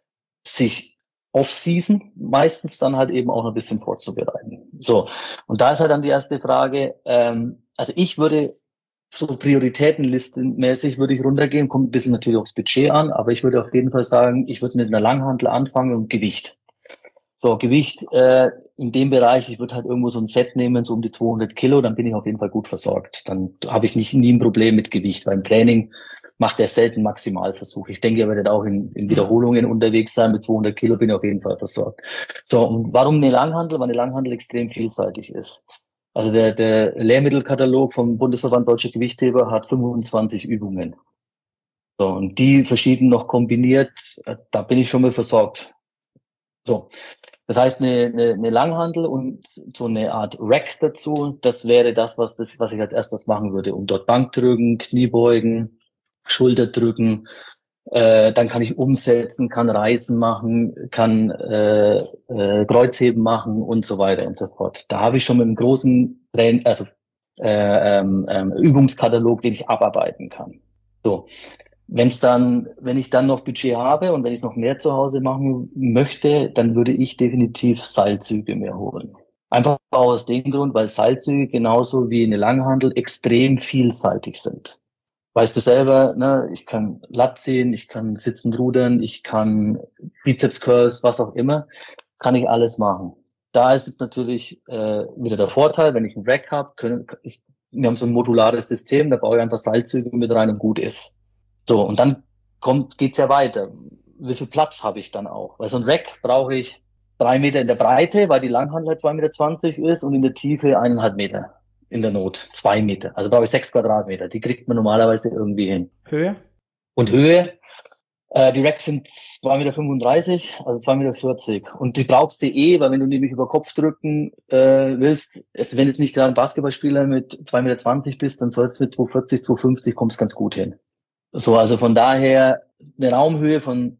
sich Off-Season meistens dann halt eben auch ein bisschen vorzubereiten. So, und da ist halt dann die erste Frage, ähm, also ich würde so prioritätenlistenmäßig würde ich runtergehen, kommt ein bisschen natürlich aufs Budget an, aber ich würde auf jeden Fall sagen, ich würde mit einer Langhantel anfangen und Gewicht. So, Gewicht äh, in dem Bereich, ich würde halt irgendwo so ein Set nehmen, so um die zweihundert Kilo, dann bin ich auf jeden Fall gut versorgt. Dann habe ich nicht nie ein Problem mit Gewicht, weil im Training macht er selten Maximalversuch. Ich denke, er wird auch in, in Wiederholungen unterwegs sein. Mit zweihundert Kilo bin ich auf jeden Fall versorgt. So, und warum eine Langhantel? Weil eine Langhantel extrem vielseitig ist. Also der, der Lehrmittelkatalog vom Bundesverband Deutsche Gewichtheber hat fünfundzwanzig Übungen. So, und die verschieden noch kombiniert, da bin ich schon mal versorgt. So, das heißt, eine, eine, eine Langhantel und so eine Art Rack dazu, das wäre das, was, das, was ich als erstes machen würde. Und dort Bankdrücken, Kniebeugen, Schulterdrücken, Äh, dann kann ich umsetzen, kann Reisen machen, kann äh, äh, Kreuzheben machen und so weiter und so fort. Da habe ich schon mit einem großen Train also äh, ähm, ähm, Übungskatalog, den ich abarbeiten kann. So, wenn es dann, wenn ich dann noch Budget habe und wenn ich noch mehr zu Hause machen möchte, dann würde ich definitiv Seilzüge mir holen. Einfach aus dem Grund, weil Seilzüge genauso wie eine Langhantel extrem vielseitig sind. Weißt du selber, ne, ich kann Lat ziehen, ich kann sitzend rudern, ich kann Bizeps Curls, was auch immer, kann ich alles machen. Da ist jetzt natürlich äh, wieder der Vorteil, wenn ich einen Rack habe, können, ist, wir haben so ein modulares System, da baue ich einfach Seilzüge mit rein und gut ist. So, und dann kommt, geht's ja weiter. Wie viel Platz habe ich dann auch? Weil so ein Rack brauche ich drei Meter in der Breite, weil die Langhantel halt zwei Meter zwanzig ist und in der Tiefe eineinhalb Meter. In der Not zwei Meter. Also brauche ich sechs Quadratmeter. Die kriegt man normalerweise irgendwie hin. Höhe? Und Höhe, äh, die Racks sind zwei Meter fünfunddreißig, also zwei Meter vierzig. Und die brauchst du eh, weil wenn du nämlich über Kopf drücken äh, willst, wenn du jetzt nicht gerade ein Basketballspieler mit zwei Meter zwanzig bist, dann sollst du mit zwei vierzig, zwei fünfzig kommst ganz gut hin. So, also von daher eine Raumhöhe von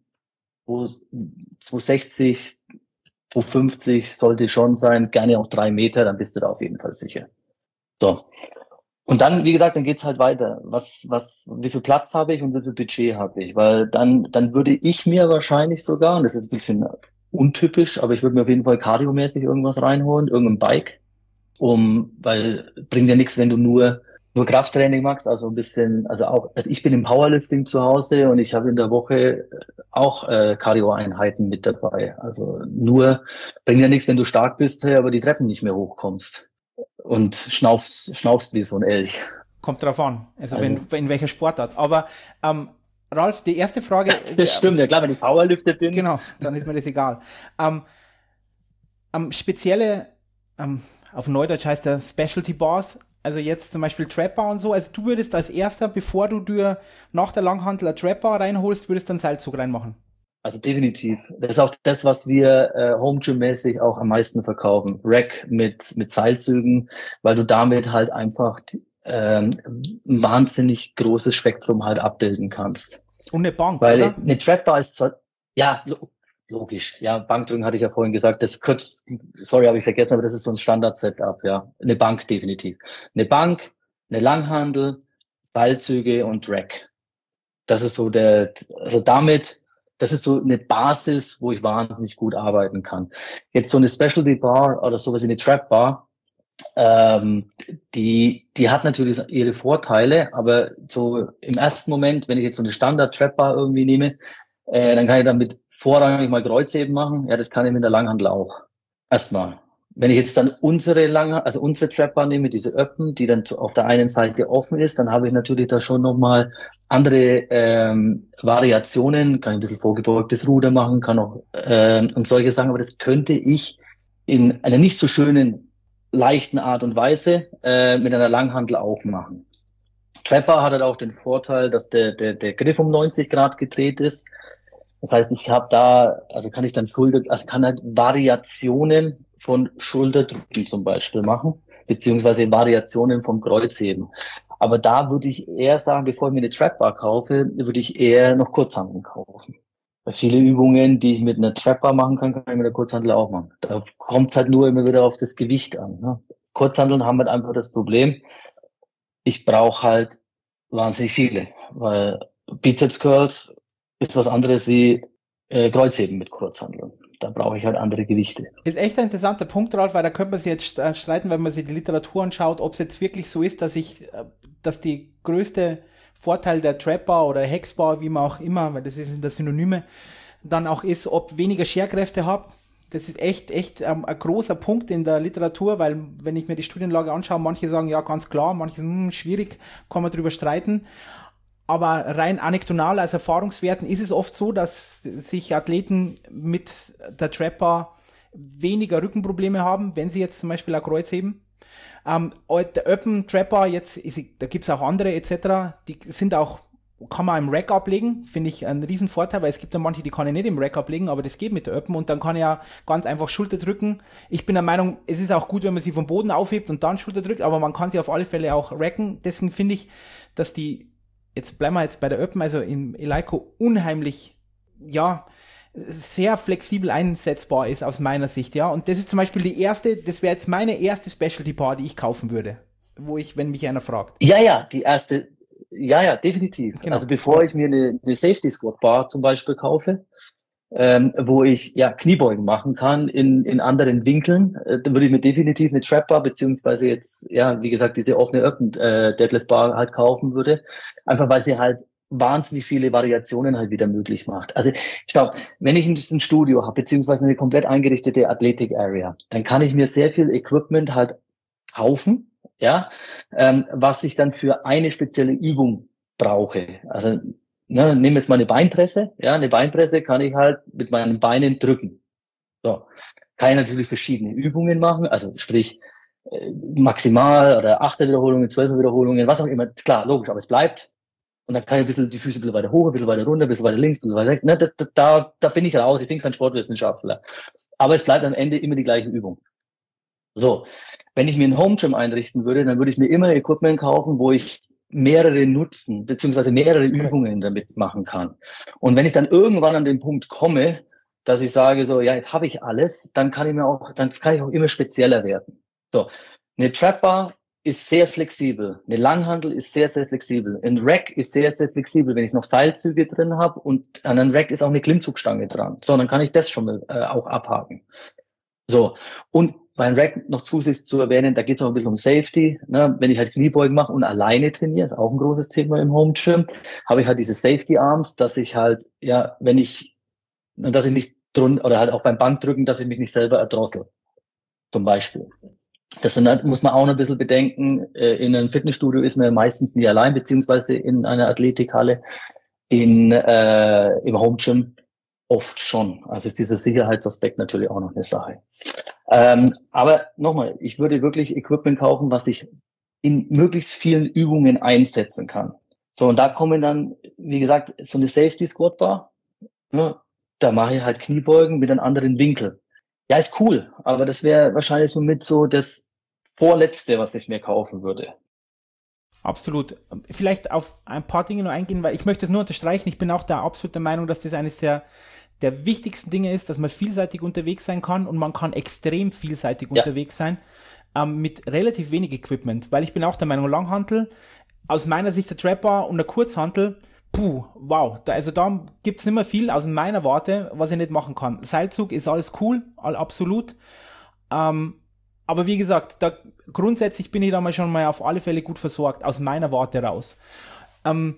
zwei sechzig, zwei fünfzig sollte schon sein, gerne auch drei Meter, dann bist du da auf jeden Fall sicher. So. Und dann, wie gesagt, dann geht's halt weiter. Was, was, wie viel Platz habe ich und wie viel Budget habe ich? Weil dann, dann würde ich mir wahrscheinlich sogar, und das ist jetzt ein bisschen untypisch, aber ich würde mir auf jeden Fall kardiomäßig irgendwas reinholen, irgendein Bike, um, weil bringt ja nichts, wenn du nur nur Krafttraining machst, also ein bisschen, also auch, also ich bin im Powerlifting zu Hause und ich habe in der Woche auch äh, Cardio-Einheiten mit dabei. Also nur bringt ja nichts, wenn du stark bist, aber die Treppen nicht mehr hochkommst und schnaufst, schnaufst wie so ein Elch. Kommt drauf an, also, also wenn, in welcher Sportart. Aber ähm, Ralf, die erste Frage... Das stimmt, ja klar, wenn ich Powerlifter bin. Genau, dann ist mir das egal. Ähm, ähm, spezielle, ähm, auf Neudeutsch heißt der Specialty Bars, also jetzt zum Beispiel Trapper und so, also du würdest als erster, bevor du dir nach der Langhantel ein Trapper reinholst, würdest dann Seilzug reinmachen? Also definitiv. Das ist auch das, was wir äh, Home Gym-mäßig auch am meisten verkaufen. Rack mit mit Seilzügen, weil du damit halt einfach ähm, ein wahnsinnig großes Spektrum halt abbilden kannst. Und eine Bank, weil oder? Eine Trapbar ist zwar, ja, logisch. Ja, Bankdrücken hatte ich ja vorhin gesagt. Das könnte, sorry, habe ich vergessen, aber das ist so ein Standard-Setup, ja. Eine Bank definitiv. Eine Bank, eine Langhantel, Seilzüge und Rack. Das ist so der, also damit, das ist so eine Basis, wo ich wahnsinnig gut arbeiten kann. Jetzt so eine Specialty Bar oder sowas wie eine Trap Bar, ähm, die, die hat natürlich ihre Vorteile, aber so im ersten Moment, wenn ich jetzt so eine Standard Trap Bar irgendwie nehme, äh, dann kann ich damit vorrangig mal Kreuzheben machen. Ja, das kann ich mit der Langhantel auch. Erstmal. Wenn ich jetzt dann unsere lange, also unsere Trapbar nehme, diese Öppen, die dann auf der einen Seite offen ist, dann habe ich natürlich da schon nochmal andere ähm, Variationen, kann ein bisschen vorgebeugtes Ruder machen, kann auch ähm, und solche Sachen, aber das könnte ich in einer nicht so schönen, leichten Art und Weise äh, mit einer Langhantel auch machen. Trapbar hat halt auch den Vorteil, dass der, der, der Griff um neunzig Grad gedreht ist. Das heißt, ich habe da, also kann ich dann Schulter, also kann halt Variationen von Schulterdrücken zum Beispiel machen, beziehungsweise Variationen vom Kreuzheben. Aber da würde ich eher sagen, bevor ich mir eine Trapbar kaufe, würde ich eher noch Kurzhanteln kaufen. Weil viele Übungen, die ich mit einer Trapbar machen kann, kann ich mit der Kurzhantel auch machen. Da kommt es halt nur immer wieder auf das Gewicht an. Ne? Kurzhanteln haben halt einfach das Problem, ich brauche halt wahnsinnig viele, weil Bizeps Curls ist was anderes wie äh, Kreuzheben mit Kurzhanteln. Da brauche ich halt andere Gewichte. Ist echt ein interessanter Punkt, Ralf, weil da könnte man sich jetzt streiten, wenn man sich die Literatur anschaut, ob es jetzt wirklich so ist, dass ich, dass die größte Vorteil der Trapbar oder Hexbar, wie man auch immer, weil das ist das Synonyme, dann auch ist, ob weniger Scherkräfte habe. Das ist echt, echt ähm, ein großer Punkt in der Literatur, weil wenn ich mir die Studienlage anschaue, manche sagen, ja, ganz klar, manche sagen, hm, schwierig, kann man drüber streiten. Aber rein anekdotal als Erfahrungswerten ist es oft so, dass sich Athleten mit der Trapbar weniger Rückenprobleme haben, wenn sie jetzt zum Beispiel ein Kreuz heben. Ähm, der Open Trapbar, jetzt ist, da gibt's auch andere et cetera, die sind auch, kann man im Rack ablegen, finde ich einen riesen Vorteil, weil es gibt ja manche, die kann ich nicht im Rack ablegen, aber das geht mit der Open und dann kann ich ja ganz einfach Schulter drücken. Ich bin der Meinung, es ist auch gut, wenn man sie vom Boden aufhebt und dann Schulter drückt, aber man kann sie auf alle Fälle auch racken. Deswegen finde ich, dass die, jetzt bleiben wir jetzt bei der Open, also im Eleiko unheimlich, ja, sehr flexibel einsetzbar ist aus meiner Sicht, ja. Und das ist zum Beispiel die erste, das wäre jetzt meine erste Specialty Bar, die ich kaufen würde, wo ich, wenn mich einer fragt. Ja, ja, die erste, ja, ja, definitiv. Genau. Also bevor ich mir eine, eine Safety Squat Bar zum Beispiel kaufe, ähm, wo ich ja Kniebeugen machen kann in in anderen Winkeln, äh, dann würde ich mir definitiv eine Trap Bar beziehungsweise jetzt ja wie gesagt diese offene Open äh, Deadlift Bar halt kaufen würde, einfach weil sie halt wahnsinnig viele Variationen halt wieder möglich macht. Also ich glaube, wenn ich ein Studio habe beziehungsweise eine komplett eingerichtete Athletic Area, dann kann ich mir sehr viel Equipment halt kaufen, ja, ähm, was ich dann für eine spezielle Übung brauche. Also ne, nehmen wir jetzt mal eine Beinpresse. Ja, eine Beinpresse kann ich halt mit meinen Beinen drücken. So, kann ich natürlich verschiedene Übungen machen, also sprich äh, maximal oder achter Wiederholungen, zwölfer Wiederholungen, was auch immer. Klar, logisch, aber es bleibt. Und dann kann ich ein bisschen die Füße ein bisschen weiter hoch, ein bisschen weiter runter, ein bisschen weiter links, ein bisschen weiter rechts. Ne, das, das, da, da bin ich raus, ich bin kein Sportwissenschaftler. Aber es bleibt am Ende immer die gleiche Übung. So, wenn ich mir ein Home Gym einrichten würde, dann würde ich mir immer Equipment kaufen, wo ich mehrere Nutzen, beziehungsweise mehrere Übungen damit machen kann. Und wenn ich dann irgendwann an den Punkt komme, dass ich sage so, ja, jetzt habe ich alles, dann kann ich mir auch, dann kann ich auch immer spezieller werden. So, eine Trap Bar ist sehr flexibel. Eine Langhantel ist sehr, sehr flexibel. Ein Rack ist sehr, sehr flexibel, wenn ich noch Seilzüge drin habe und an einem Rack ist auch eine Klimmzugstange dran. So, dann kann ich das schon mal äh, auch abhaken. So, und beim Rack noch zusätzlich zu erwähnen, da geht es auch ein bisschen um Safety. Ne? Wenn ich halt Kniebeugen mache und alleine trainiere, ist auch ein großes Thema im Home Gym, habe ich halt diese Safety Arms, dass ich halt, ja, wenn ich, dass ich nicht drunter, oder halt auch beim Bankdrücken, dass ich mich nicht selber erdrossel. Zum Beispiel. Das muss man auch noch ein bisschen bedenken. In einem Fitnessstudio ist man meistens nie allein, beziehungsweise in einer Athletikhalle. In, äh, im Home Gym oft schon. Also ist dieser Sicherheitsaspekt natürlich auch noch eine Sache. Ähm, aber nochmal, ich würde wirklich Equipment kaufen, was ich in möglichst vielen Übungen einsetzen kann. So, und da kommen dann, wie gesagt, so eine Safety Squat Bar. Ne, da mache ich halt Kniebeugen mit einem anderen Winkel. Ja, ist cool, aber das wäre wahrscheinlich somit so das Vorletzte, was ich mir kaufen würde. Absolut. Vielleicht auf ein paar Dinge nur eingehen, weil ich möchte es nur unterstreichen. Ich bin auch der absoluten Meinung, dass das eines der, der wichtigsten Dinge ist, dass man vielseitig unterwegs sein kann und man kann extrem vielseitig ja. unterwegs sein ähm, mit relativ wenig Equipment, weil ich bin auch der Meinung, Langhantel aus meiner Sicht der Trapper und der Kurzhantel, puh, wow, da, also da gibt's nicht mehr viel aus meiner Warte, was ich nicht machen kann. Seilzug ist alles cool, all, absolut. Ähm, aber wie gesagt, da grundsätzlich bin ich da mal schon mal auf alle Fälle gut versorgt, aus meiner Warte raus. Ähm,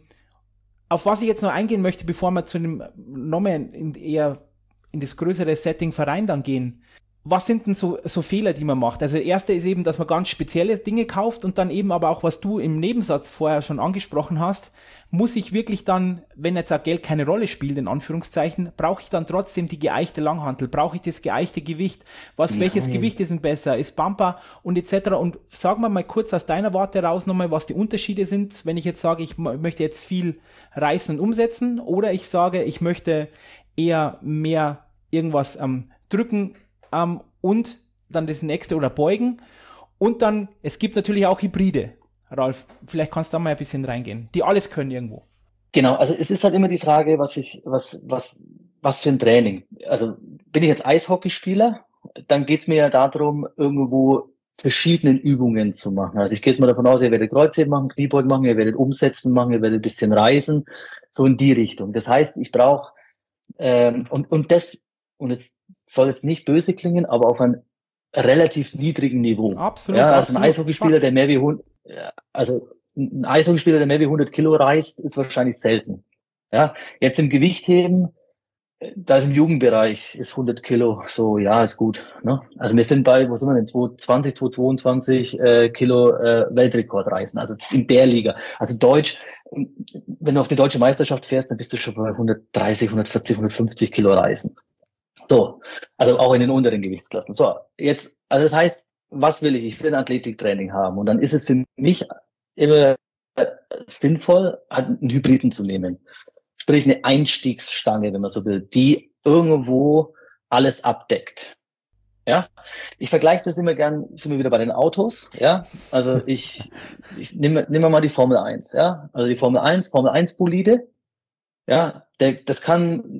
auf was ich jetzt noch eingehen möchte, bevor wir zu dem nochmal in, eher in das größere Setting Verein dann gehen. Was sind denn so, so Fehler, die man macht? Also, der erste ist eben, dass man ganz spezielle Dinge kauft und dann eben aber auch, was du im Nebensatz vorher schon angesprochen hast, muss ich wirklich dann, wenn jetzt auch Geld keine Rolle spielt, in Anführungszeichen, brauche ich dann trotzdem die geeichte Langhantel? Brauche ich das geeichte Gewicht? Was, Nein. welches Gewicht ist denn besser? Ist Bumper und et cetera. Und sag mal mal kurz aus deiner Warte raus nochmal, was die Unterschiede sind, wenn ich jetzt sage, ich möchte jetzt viel reißen und umsetzen oder ich sage, ich möchte eher mehr irgendwas ähm, drücken, Um, und dann das nächste oder beugen. Und dann, es gibt natürlich auch Hybride. Ralf, vielleicht kannst du da mal ein bisschen reingehen. Die alles können irgendwo. Genau, also es ist halt immer die Frage, was ich, was, was, was für ein Training. Also bin ich jetzt Eishockeyspieler, dann geht es mir ja darum, irgendwo verschiedene Übungen zu machen. Also ich gehe jetzt mal davon aus, ihr werdet Kreuzheben machen, Kniebeugen machen, ihr werdet Umsetzen machen, ihr werdet ein bisschen reisen, so in die Richtung. Das heißt, ich brauche ähm, und, und das und jetzt soll jetzt nicht böse klingen, aber auf einem relativ niedrigen Niveau. Absolut. Ja, also absolut. ein Eishockeyspieler, der mehr wie hundert, also ein Eishockeyspieler, der mehr wie hundert Kilo reißt, ist wahrscheinlich selten. Ja, jetzt im Gewichtheben, da ist im Jugendbereich, ist hundert Kilo so, ja, ist gut. Ne? Also wir sind bei, wo sind wir denn, zweihundertzwanzig, zweihundertzweiundzwanzig äh, Kilo äh, Weltrekord reißen, also in der Liga. Also Deutsch, wenn du auf die deutsche Meisterschaft fährst, dann bist du schon bei hundertdreißig, hundertvierzig, hundertfünfzig Kilo reißen. So, also auch in den unteren Gewichtsklassen. So, jetzt, also das heißt, was will ich? Ich will ein Athletiktraining haben. Und dann ist es für mich immer sinnvoll, einen Hybriden zu nehmen. Sprich eine Einstiegsstange, wenn man so will, die irgendwo alles abdeckt. Ja, ich vergleiche das immer gern, sind wir wieder bei den Autos, ja, also ich, ich nehme, nehmen wir mal die Formel eins, ja, also die Formel eins, Formel eins Bolide, ja, der, das kann,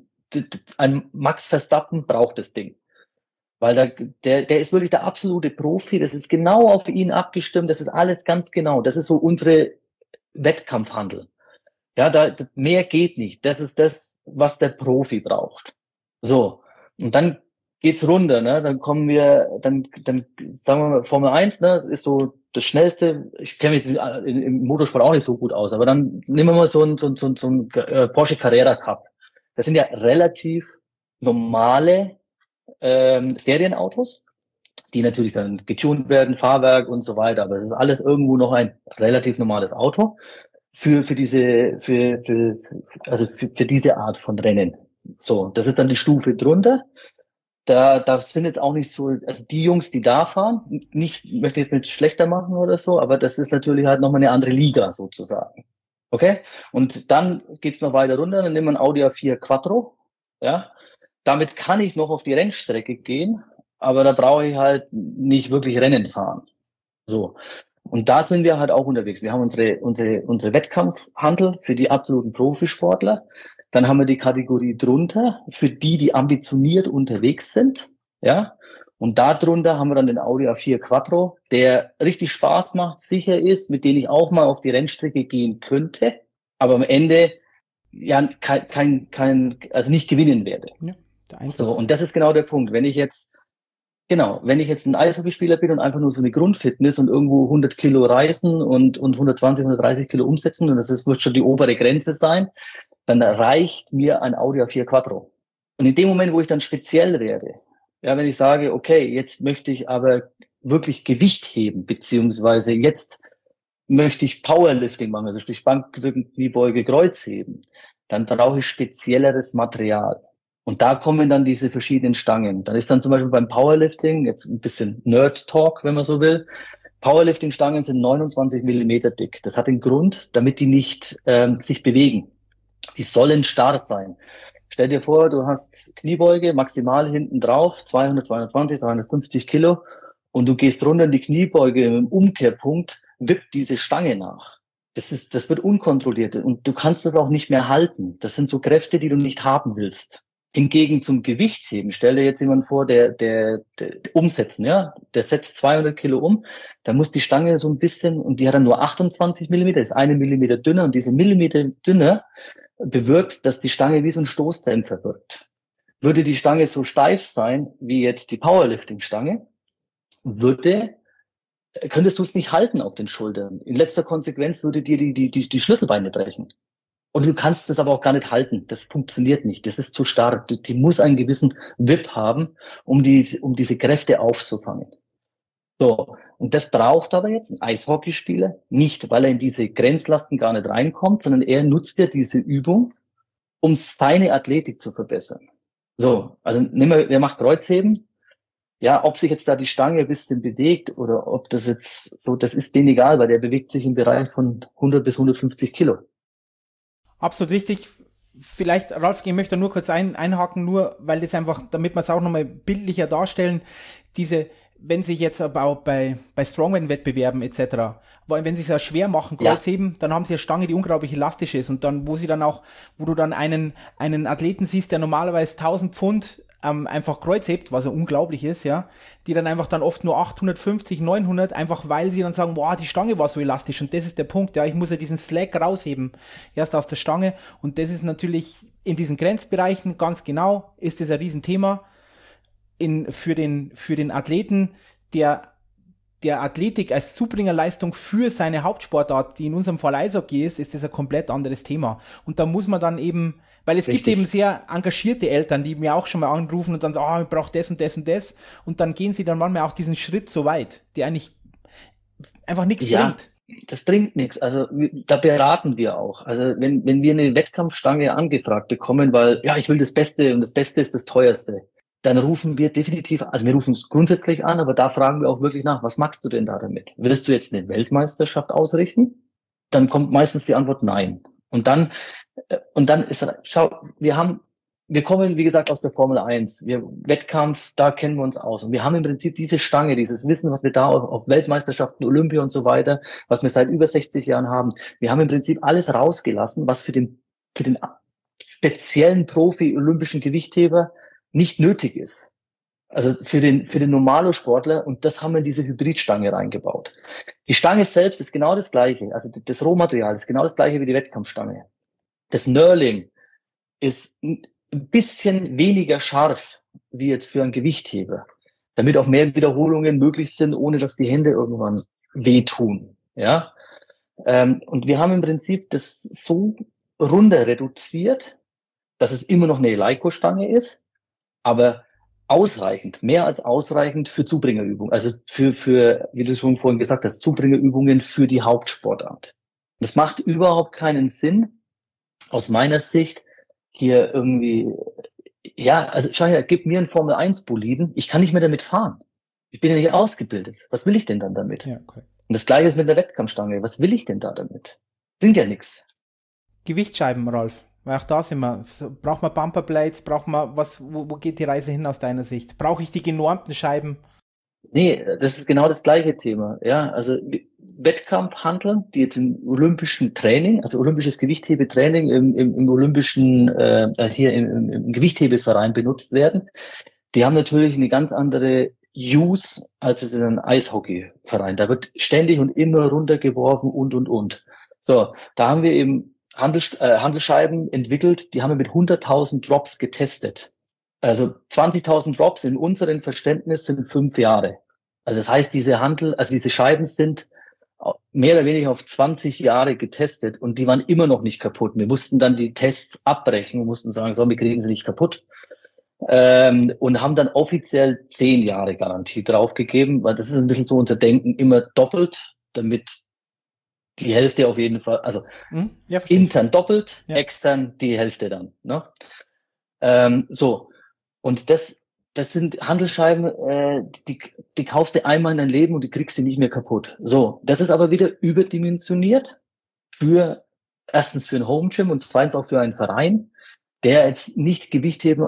ein Max Verstappen braucht das Ding. Weil da, der, der ist wirklich der absolute Profi, das ist genau auf ihn abgestimmt, das ist alles ganz genau, das ist so unsere Wettkampfhandel. Ja, da, mehr geht nicht, das ist das, was der Profi braucht. So, und dann geht's runter, ne, dann kommen wir, dann, dann, sagen wir mal, Formel eins, ne, ist so das Schnellste, ich kenne mich jetzt im Motorsport auch nicht so gut aus, aber dann nehmen wir mal so ein, so ein, so ein, so ein Porsche Carrera Cup. Das sind ja relativ normale ähm, Serienautos, die natürlich dann getuned werden, Fahrwerk und so weiter. Aber es ist alles irgendwo noch ein relativ normales Auto für für diese für für also für, für diese Art von Rennen. So, das ist dann die Stufe drunter. Da da sind jetzt auch nicht so, also die Jungs, die da fahren, nicht möchte ich jetzt nicht schlechter machen oder so, aber das ist natürlich halt nochmal eine andere Liga sozusagen. Okay? Und dann geht's noch weiter runter, dann nehmen wir ein Audi A vier Quattro, ja. Damit kann ich noch auf die Rennstrecke gehen, aber da brauche ich halt nicht wirklich Rennen fahren. So. Und da sind wir halt auch unterwegs. Wir haben unsere, unsere, unsere Wettkampfhandel für die absoluten Profisportler. Dann haben wir die Kategorie drunter für die, die ambitioniert unterwegs sind, ja. Und da drunter haben wir dann den Audi A vier Quattro, der richtig Spaß macht, sicher ist, mit dem ich auch mal auf die Rennstrecke gehen könnte, aber am Ende ja kein, kein, kein also nicht gewinnen werde. Ja, so, und das ist genau der Punkt. Wenn ich jetzt, genau, wenn ich jetzt ein Eishockeyspieler bin und einfach nur so eine Grundfitness und irgendwo hundert Kilo reißen und, und hundertzwanzig, hundertdreißig Kilo umsetzen, und das ist, wird schon die obere Grenze sein, dann reicht mir ein Audi A vier Quattro. Und in dem Moment, wo ich dann speziell werde, ja, wenn ich sage, okay, jetzt möchte ich aber wirklich Gewicht heben, beziehungsweise jetzt möchte ich Powerlifting machen, also sprich Bankdrücken, Kniebeuge, Kreuzheben, dann brauche ich spezielleres Material. Und da kommen dann diese verschiedenen Stangen. Dann ist dann zum Beispiel beim Powerlifting, jetzt ein bisschen Nerd-Talk, wenn man so will, Powerlifting-Stangen sind neunundzwanzig Millimeter dick. Das hat den Grund, damit die nicht ähm, sich bewegen. Die sollen starr sein. Stell dir vor, du hast Kniebeuge maximal hinten drauf, zweihundert, zweihundertzwanzig, dreihundertfünfzig Kilo, und du gehst runter in die Kniebeuge, im Umkehrpunkt wippt diese Stange nach. Das ist, das wird unkontrolliert und du kannst das auch nicht mehr halten. Das sind so Kräfte, die du nicht haben willst. Hingegen zum Gewichtheben, stell dir jetzt jemand vor, der, der, der, der umsetzen, ja, der setzt zweihundert Kilo um, da muss die Stange so ein bisschen, und die hat dann nur achtundzwanzig Millimeter, ist eine Millimeter dünner, und diese Millimeter dünner bewirkt, dass die Stange wie so ein Stoßdämpfer wirkt. Würde die Stange so steif sein, wie jetzt die Powerlifting-Stange, würde, könntest du es nicht halten auf den Schultern. In letzter Konsequenz würde dir die, die, die, die Schlüsselbeine brechen. Und du kannst das aber auch gar nicht halten. Das funktioniert nicht. Das ist zu stark. Die, die muss einen gewissen Whip haben, um die, um diese Kräfte aufzufangen. So. Und das braucht aber jetzt ein Eishockeyspieler nicht, weil er in diese Grenzlasten gar nicht reinkommt, sondern er nutzt ja diese Übung, um seine Athletik zu verbessern. So. Also, nimm mal, wer macht Kreuzheben? Ja, ob sich jetzt da die Stange ein bisschen bewegt oder ob das jetzt so, das ist denen egal, weil der bewegt sich im Bereich von hundert bis hundertfünfzig Kilo. Absolut richtig. Vielleicht, Ralf, ich möchte nur kurz ein, einhaken, nur weil das einfach, damit wir es auch nochmal bildlicher darstellen, diese, wenn sich jetzt aber auch bei, bei Strongman-Wettbewerben et cetera, weil wenn sie es ja schwer machen, Kreuzheben, ja, dann haben sie eine Stange, die unglaublich elastisch ist, und dann, wo sie dann auch, wo du dann einen, einen Athleten siehst, der normalerweise tausend Pfund ähm, einfach kreuzhebt, was ja unglaublich ist, ja, die dann einfach dann oft nur achthundertfünfzig, neunhundert, einfach weil sie dann sagen, boah, die Stange war so elastisch, und das ist der Punkt, ja, ich muss ja diesen Slack rausheben, erst aus der Stange, und das ist natürlich in diesen Grenzbereichen, ganz genau, ist das ein Riesenthema in, für den, für den Athleten, der der Athletik als Zubringerleistung für seine Hauptsportart, die in unserem Fall Eishockey ist, ist das ein komplett anderes Thema. Und da muss man dann eben, weil es Richtig. gibt eben sehr engagierte Eltern, die mir auch schon mal anrufen und dann sagen, ah, ich brauche das und das und das. Und dann gehen sie dann manchmal auch diesen Schritt so weit, der eigentlich einfach nichts ja, bringt. Das bringt nichts. Also da beraten wir auch. Also wenn, wenn wir eine Wettkampfstange angefragt bekommen, weil, ja, ich will das Beste und das Beste ist das Teuerste, dann rufen wir definitiv, also wir rufen es grundsätzlich an, aber da fragen wir auch wirklich nach, was machst du denn da damit? Willst du jetzt eine Weltmeisterschaft ausrichten? Dann kommt meistens die Antwort nein. Und dann, und dann ist, schau, wir haben, wir kommen, wie gesagt, aus der Formel eins. Wir, Wettkampf, da kennen wir uns aus. Und wir haben im Prinzip diese Stange, dieses Wissen, was wir da auf, auf Weltmeisterschaften, Olympia und so weiter, was wir seit über sechzig Jahren haben. Wir haben im Prinzip alles rausgelassen, was für den, für den speziellen Profi-olympischen Gewichtheber nicht nötig ist. Also für den, für den Normalo-Sportler, und das haben wir in diese Hybridstange reingebaut. Die Stange selbst ist genau das Gleiche. Also das Rohmaterial ist genau das Gleiche wie die Wettkampfstange. Das Knurling ist ein bisschen weniger scharf wie jetzt für einen Gewichtheber, damit auch mehr Wiederholungen möglich sind, ohne dass die Hände irgendwann wehtun. Ja? Ähm, und wir haben im Prinzip das so runter reduziert, dass es immer noch eine Eleiko-Stange ist, aber ausreichend, mehr als ausreichend für Zubringerübungen, also für, für, wie du schon vorhin gesagt hast, Zubringerübungen für die Hauptsportart. Und es macht überhaupt keinen Sinn, aus meiner Sicht, hier irgendwie, ja, also schau her, gib mir einen Formel eins Boliden, ich kann nicht mehr damit fahren. Ich bin ja nicht ausgebildet. Was will ich denn dann damit? Ja, okay. Und das Gleiche ist mit der Wettkampfstange. Was will ich denn da damit? Bringt ja nichts. Gewichtsscheiben, Ralf. Weil auch da sind wir. Braucht man Bumperblades? Braucht man, was, wo, wo geht die Reise hin aus deiner Sicht? Brauche ich die genormten Scheiben? Nee, das ist genau das gleiche Thema. Ja, also Wettkampfhanteln, die jetzt im olympischen Training, also olympisches Gewichthebetraining im, im, im olympischen, äh, hier im, im Gewichthebeverein benutzt werden, die haben natürlich eine ganz andere Use als es in einem Eishockeyverein. Da wird ständig und immer runtergeworfen und, und, und. So, da haben wir eben Handel, äh, Handelscheiben entwickelt, die haben wir mit hunderttausend Drops getestet. Also zwanzigtausend Drops in unserem Verständnis sind fünf Jahre. Also das heißt, diese Handel, also diese Scheiben sind mehr oder weniger auf zwanzig Jahre getestet und die waren immer noch nicht kaputt. Wir mussten dann die Tests abbrechen und mussten sagen, so, wir kriegen sie nicht kaputt. Ähm, und haben dann offiziell zehn Jahre Garantie draufgegeben, weil das ist ein bisschen so unser Denken, immer doppelt, damit die Hälfte auf jeden Fall, also hm? ja, intern doppelt, ja. Extern die Hälfte dann. Ne? Ähm, so, und das das sind Handelsscheiben, äh, die, die kaufst du einmal in dein Leben und die kriegst du nicht mehr kaputt. So, das ist aber wieder überdimensioniert für, erstens für ein Home Gym und zweitens auch für einen Verein, der jetzt nicht Gewichtheben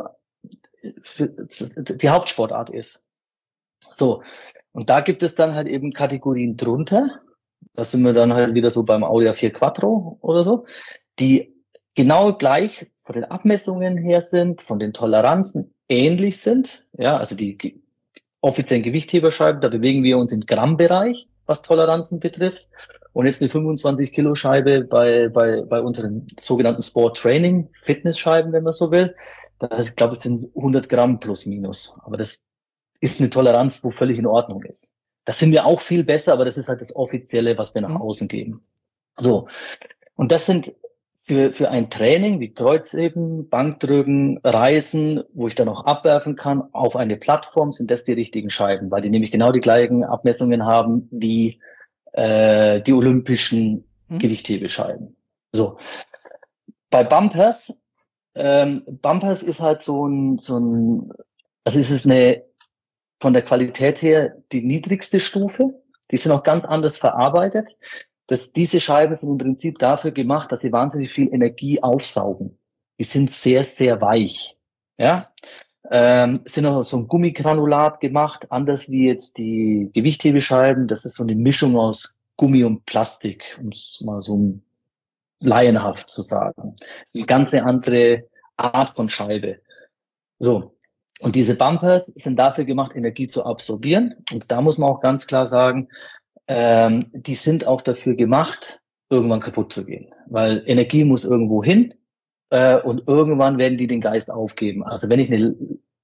für die Hauptsportart ist. So, und da gibt es dann halt eben Kategorien drunter, da sind wir dann halt wieder so beim Audi A vier Quattro oder so, die genau gleich von den Abmessungen her sind, von den Toleranzen ähnlich sind. Ja, also die ge- offiziellen Gewichtheberscheiben, da bewegen wir uns im Grammbereich, was Toleranzen betrifft. Und jetzt eine fünfundzwanzig Kilo Scheibe bei, bei, bei unseren sogenannten Sport Training Fitnessscheiben, wenn man so will. Das, ich glaube, es sind hundert Gramm plus minus. Aber das ist eine Toleranz, wo völlig in Ordnung ist. Das sind wir auch viel besser, aber das ist halt das Offizielle, was wir nach außen geben. So. Und das sind für, für ein Training wie Kreuzheben, Bankdrücken, Reisen, wo ich dann auch abwerfen kann, auf eine Plattform, sind das die richtigen Scheiben, weil die nämlich genau die gleichen Abmessungen haben wie äh, die olympischen hm. Gewichthebescheiben. So. Bei Bumpers, ähm, Bumpers ist halt so ein, so ein, also ist es eine, von der Qualität her die niedrigste Stufe. Die sind auch ganz anders verarbeitet. Das, diese Scheiben sind im Prinzip dafür gemacht, dass sie wahnsinnig viel Energie aufsaugen. Die sind sehr, sehr weich. Ja, ähm, sind auch so ein Gummigranulat gemacht, anders wie jetzt die Gewichthebescheiben. Das ist so eine Mischung aus Gummi und Plastik, um es mal so laienhaft zu sagen. Eine ganz andere Art von Scheibe. So. Und diese Bumpers sind dafür gemacht, Energie zu absorbieren. Und da muss man auch ganz klar sagen, ähm, die sind auch dafür gemacht, irgendwann kaputt zu gehen. Weil Energie muss irgendwo hin äh, und irgendwann werden die den Geist aufgeben. Also wenn ich eine,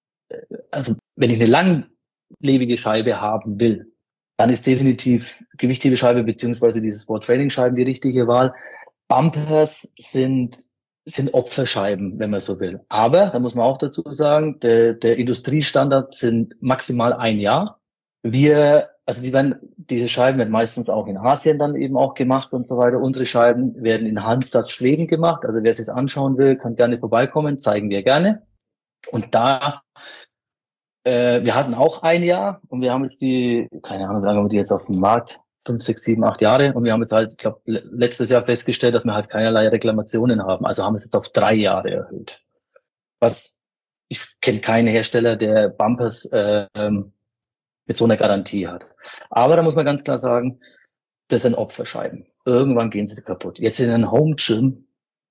also wenn ich eine langlebige Scheibe haben will, dann ist definitiv Gewichthebescheibe beziehungsweise diese Sport-Training-Scheiben die richtige Wahl. Bumpers sind sind Opferscheiben, wenn man so will. Aber, da muss man auch dazu sagen, der, der Industriestandard sind maximal ein Jahr. Wir, also die werden, diese Scheiben werden meistens auch in Asien dann eben auch gemacht und so weiter. Unsere Scheiben werden in Halmstad, Schweden gemacht. Also wer es sich anschauen will, kann gerne vorbeikommen, zeigen wir gerne. Und da, äh, wir hatten auch ein Jahr und wir haben jetzt die, keine Ahnung, wie lange haben wir die jetzt auf dem Markt? Fünf, sechs, sieben, acht Jahre. Und wir haben jetzt halt, ich glaube, letztes Jahr festgestellt, dass wir halt keinerlei Reklamationen haben. Also haben wir es jetzt auf drei Jahre erhöht. Was, ich kenne keinen Hersteller, der Bumpers äh, mit so einer Garantie hat. Aber da muss man ganz klar sagen, das sind Opferscheiben. Irgendwann gehen sie kaputt. Jetzt in einem Home Gym,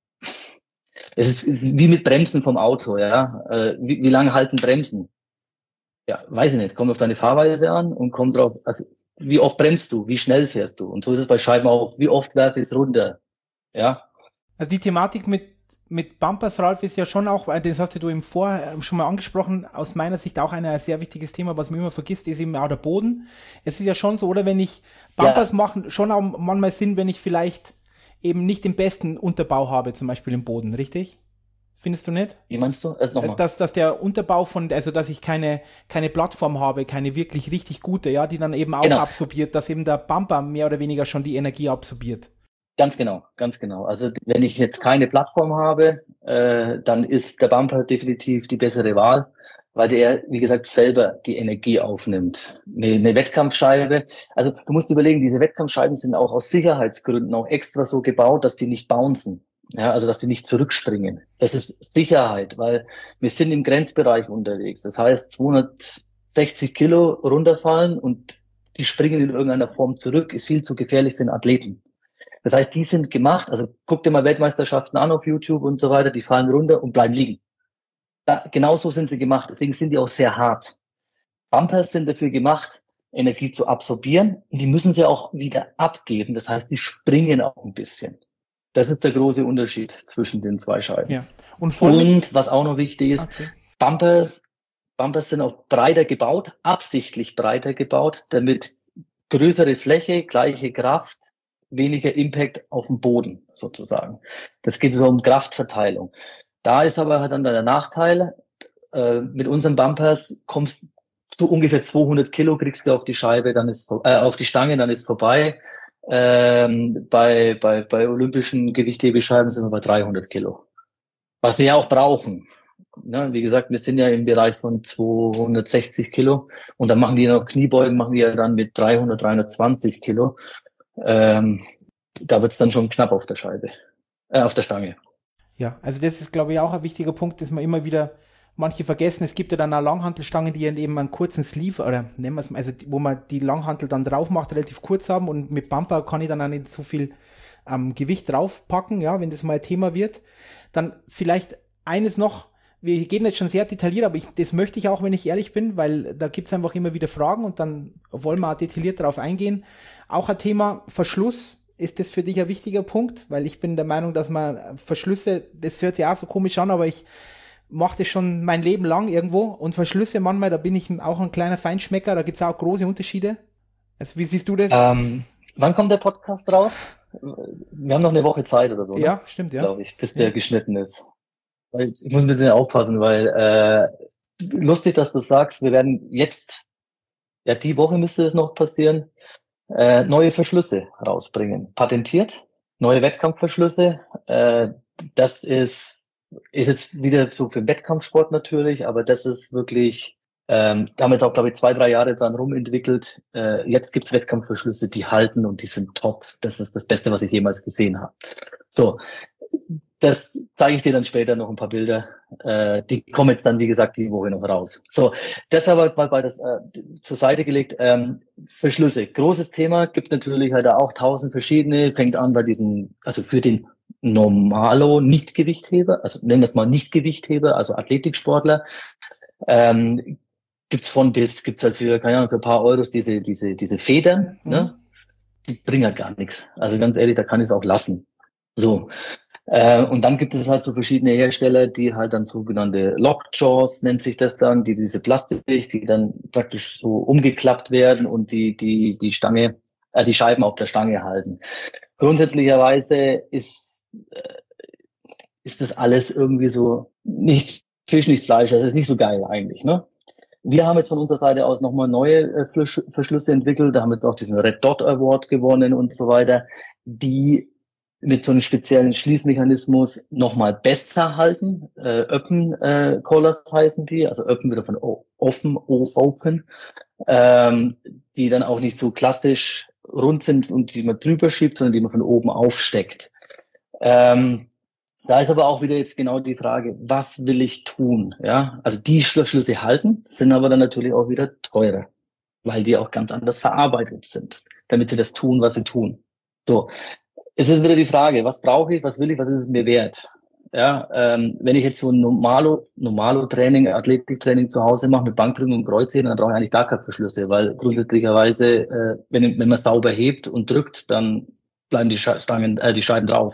es ist, ist wie mit Bremsen vom Auto, ja. Äh, wie, wie lange halten Bremsen? Ja, weiß ich nicht. Kommt auf deine Fahrweise an und kommt drauf, also wie oft bremst du, wie schnell fährst du? Und so ist es bei Scheiben auch, wie oft werfe ich es runter? Ja. Also die Thematik mit, mit Bumpers, Ralf, ist ja schon auch, das hast du eben vorher schon mal angesprochen, aus meiner Sicht auch ein sehr wichtiges Thema, was man immer vergisst, ist eben auch der Boden. Es ist ja schon so, oder wenn ich Bumpers ja. machen, schon auch manchmal Sinn, wenn ich vielleicht eben nicht den besten Unterbau habe, zum Beispiel im Boden, richtig? Findest du nicht? Wie meinst du? Äh, nochmal. Dass, dass der Unterbau von, also dass ich keine, keine Plattform habe, keine wirklich richtig gute, ja, die dann eben auch genau. absorbiert, dass eben der Bumper mehr oder weniger schon die Energie absorbiert. Ganz genau, ganz genau. Also wenn ich jetzt keine Plattform habe, äh, dann ist der Bumper definitiv die bessere Wahl, weil der, wie gesagt, selber die Energie aufnimmt. Eine, eine Wettkampfscheibe, also du musst überlegen, diese Wettkampfscheiben sind auch aus Sicherheitsgründen auch extra so gebaut, dass die nicht bouncen. Ja, also dass die nicht zurückspringen. Das ist Sicherheit, weil wir sind im Grenzbereich unterwegs. Das heißt, zweihundertsechzig Kilo runterfallen und die springen in irgendeiner Form zurück, ist viel zu gefährlich für einen Athleten. Das heißt, die sind gemacht, also guck dir mal Weltmeisterschaften an auf YouTube und so weiter, die fallen runter und bleiben liegen. Da, genauso sind sie gemacht, deswegen sind die auch sehr hart. Bumpers sind dafür gemacht, Energie zu absorbieren und die müssen sie auch wieder abgeben. Das heißt, die springen auch ein bisschen. Das ist der große Unterschied zwischen den zwei Scheiben. Ja. Und, und was auch noch wichtig ist, okay. Bumpers, Bumpers sind auch breiter gebaut, absichtlich breiter gebaut, damit größere Fläche, gleiche Kraft, weniger Impact auf dem Boden sozusagen. Das geht so um Kraftverteilung. Da ist aber dann der Nachteil, äh, mit unseren Bumpers kommst du ungefähr zweihundert Kilo, kriegst du auf die Scheibe, dann ist äh, auf die Stange, dann ist vorbei. Ähm, bei, bei, bei olympischen Gewichthebescheiben sind wir bei dreihundert Kilo. Was wir ja auch brauchen. Ne? Wie gesagt, wir sind ja im Bereich von zweihundertsechzig Kilo und dann machen die noch Kniebeugen, machen die ja dann mit dreihundert, dreihundertzwanzig Kilo. Ähm, da wird's dann schon knapp auf der Scheibe, äh, auf der Stange. Ja, also das ist, glaube ich, auch ein wichtiger Punkt, dass man immer wieder manche vergessen. Es gibt ja dann auch Langhantelstangen, die eben einen kurzen Sleeve, oder nennen wir es mal, also wo man die Langhantel dann drauf macht, relativ kurz haben und mit Bumper kann ich dann auch nicht so viel ähm, Gewicht draufpacken, ja, wenn das mal ein Thema wird. Dann vielleicht eines noch, wir gehen jetzt schon sehr detailliert, aber ich, das möchte ich auch, wenn ich ehrlich bin, weil da gibt's einfach immer wieder Fragen und dann wollen wir auch detailliert darauf eingehen. Auch ein Thema Verschluss, ist das für dich ein wichtiger Punkt? Weil ich bin der Meinung, dass man Verschlüsse, das hört sich auch so komisch an, aber ich mache das schon mein Leben lang irgendwo und Verschlüsse manchmal, da bin ich auch ein kleiner Feinschmecker, da gibt's auch große Unterschiede. Also wie siehst du das? Ähm, wann kommt der Podcast raus? Wir haben noch eine Woche Zeit oder so, ne? Ja, stimmt, ja. Glaube ich, bis ja. der geschnitten ist. Weil ich muss ein bisschen aufpassen, weil äh, lustig, dass du sagst, wir werden jetzt, ja die Woche müsste es noch passieren, äh, neue Verschlüsse rausbringen. Patentiert, neue Wettkampfverschlüsse. Äh, das ist, ist jetzt wieder so für Wettkampfsport natürlich, aber das ist wirklich ähm, damit auch, glaube ich, zwei, drei Jahre dran rumentwickelt. Äh, jetzt gibt's Wettkampfverschlüsse, die halten und die sind top. Das ist das Beste, was ich jemals gesehen habe. So, das zeige ich dir dann später noch ein paar Bilder. Äh, die kommen jetzt dann, wie gesagt, die Woche noch raus. So, das haben wir jetzt mal beides äh, zur Seite gelegt. Ähm, Verschlüsse, großes Thema, gibt natürlich halt auch tausend verschiedene. Fängt an bei diesen, also für den Normalo Nichtgewichtheber, also nennen wir es mal Nichtgewichtheber, also Athletiksportler. Ähm, gibt's von bis, gibt's halt für, keine Ahnung, für ein paar Euros diese, diese, diese Federn, mhm. ne? Die bringen halt gar nichts. Also ganz ehrlich, da kann ich es auch lassen. So. Äh, und dann gibt es halt so verschiedene Hersteller, die halt dann sogenannte Lockjaws, nennt sich das dann, die diese Plastik, die dann praktisch so umgeklappt werden und die, die, die Stange, äh, die Scheiben auf der Stange halten. Grundsätzlicherweise ist, äh, ist das alles irgendwie so nicht Fisch, nicht Fleisch, das ist nicht so geil eigentlich, ne? Wir haben jetzt von unserer Seite aus nochmal neue äh, Verschlüsse entwickelt, da haben wir jetzt auch diesen Red Dot Award gewonnen und so weiter, die mit so einem speziellen Schließmechanismus nochmal besser halten. Äh, Open äh, Collars heißen die, also Open wieder von o offen, o Open, ähm, die dann auch nicht so klassisch rund sind und die man drüber schiebt, sondern die man von oben aufsteckt. Ähm, Da ist aber auch wieder jetzt genau die Frage, was will ich tun? Ja, also die Verschlüsse halten, sind aber dann natürlich auch wieder teurer, weil die auch ganz anders verarbeitet sind, damit sie das tun, was sie tun. So, es ist wieder die Frage, was brauche ich, was will ich, was ist es mir wert? Ja, ähm, wenn ich jetzt so ein Normalo, Normalo-Training, Athletiktraining zu Hause mache mit Bankdrücken und Kreuzheben, dann brauche ich eigentlich gar keine Verschlüsse, weil grundsätzlicherweise, äh, wenn, wenn man sauber hebt und drückt, dann bleiben die Stangen, äh, die Scheiben drauf.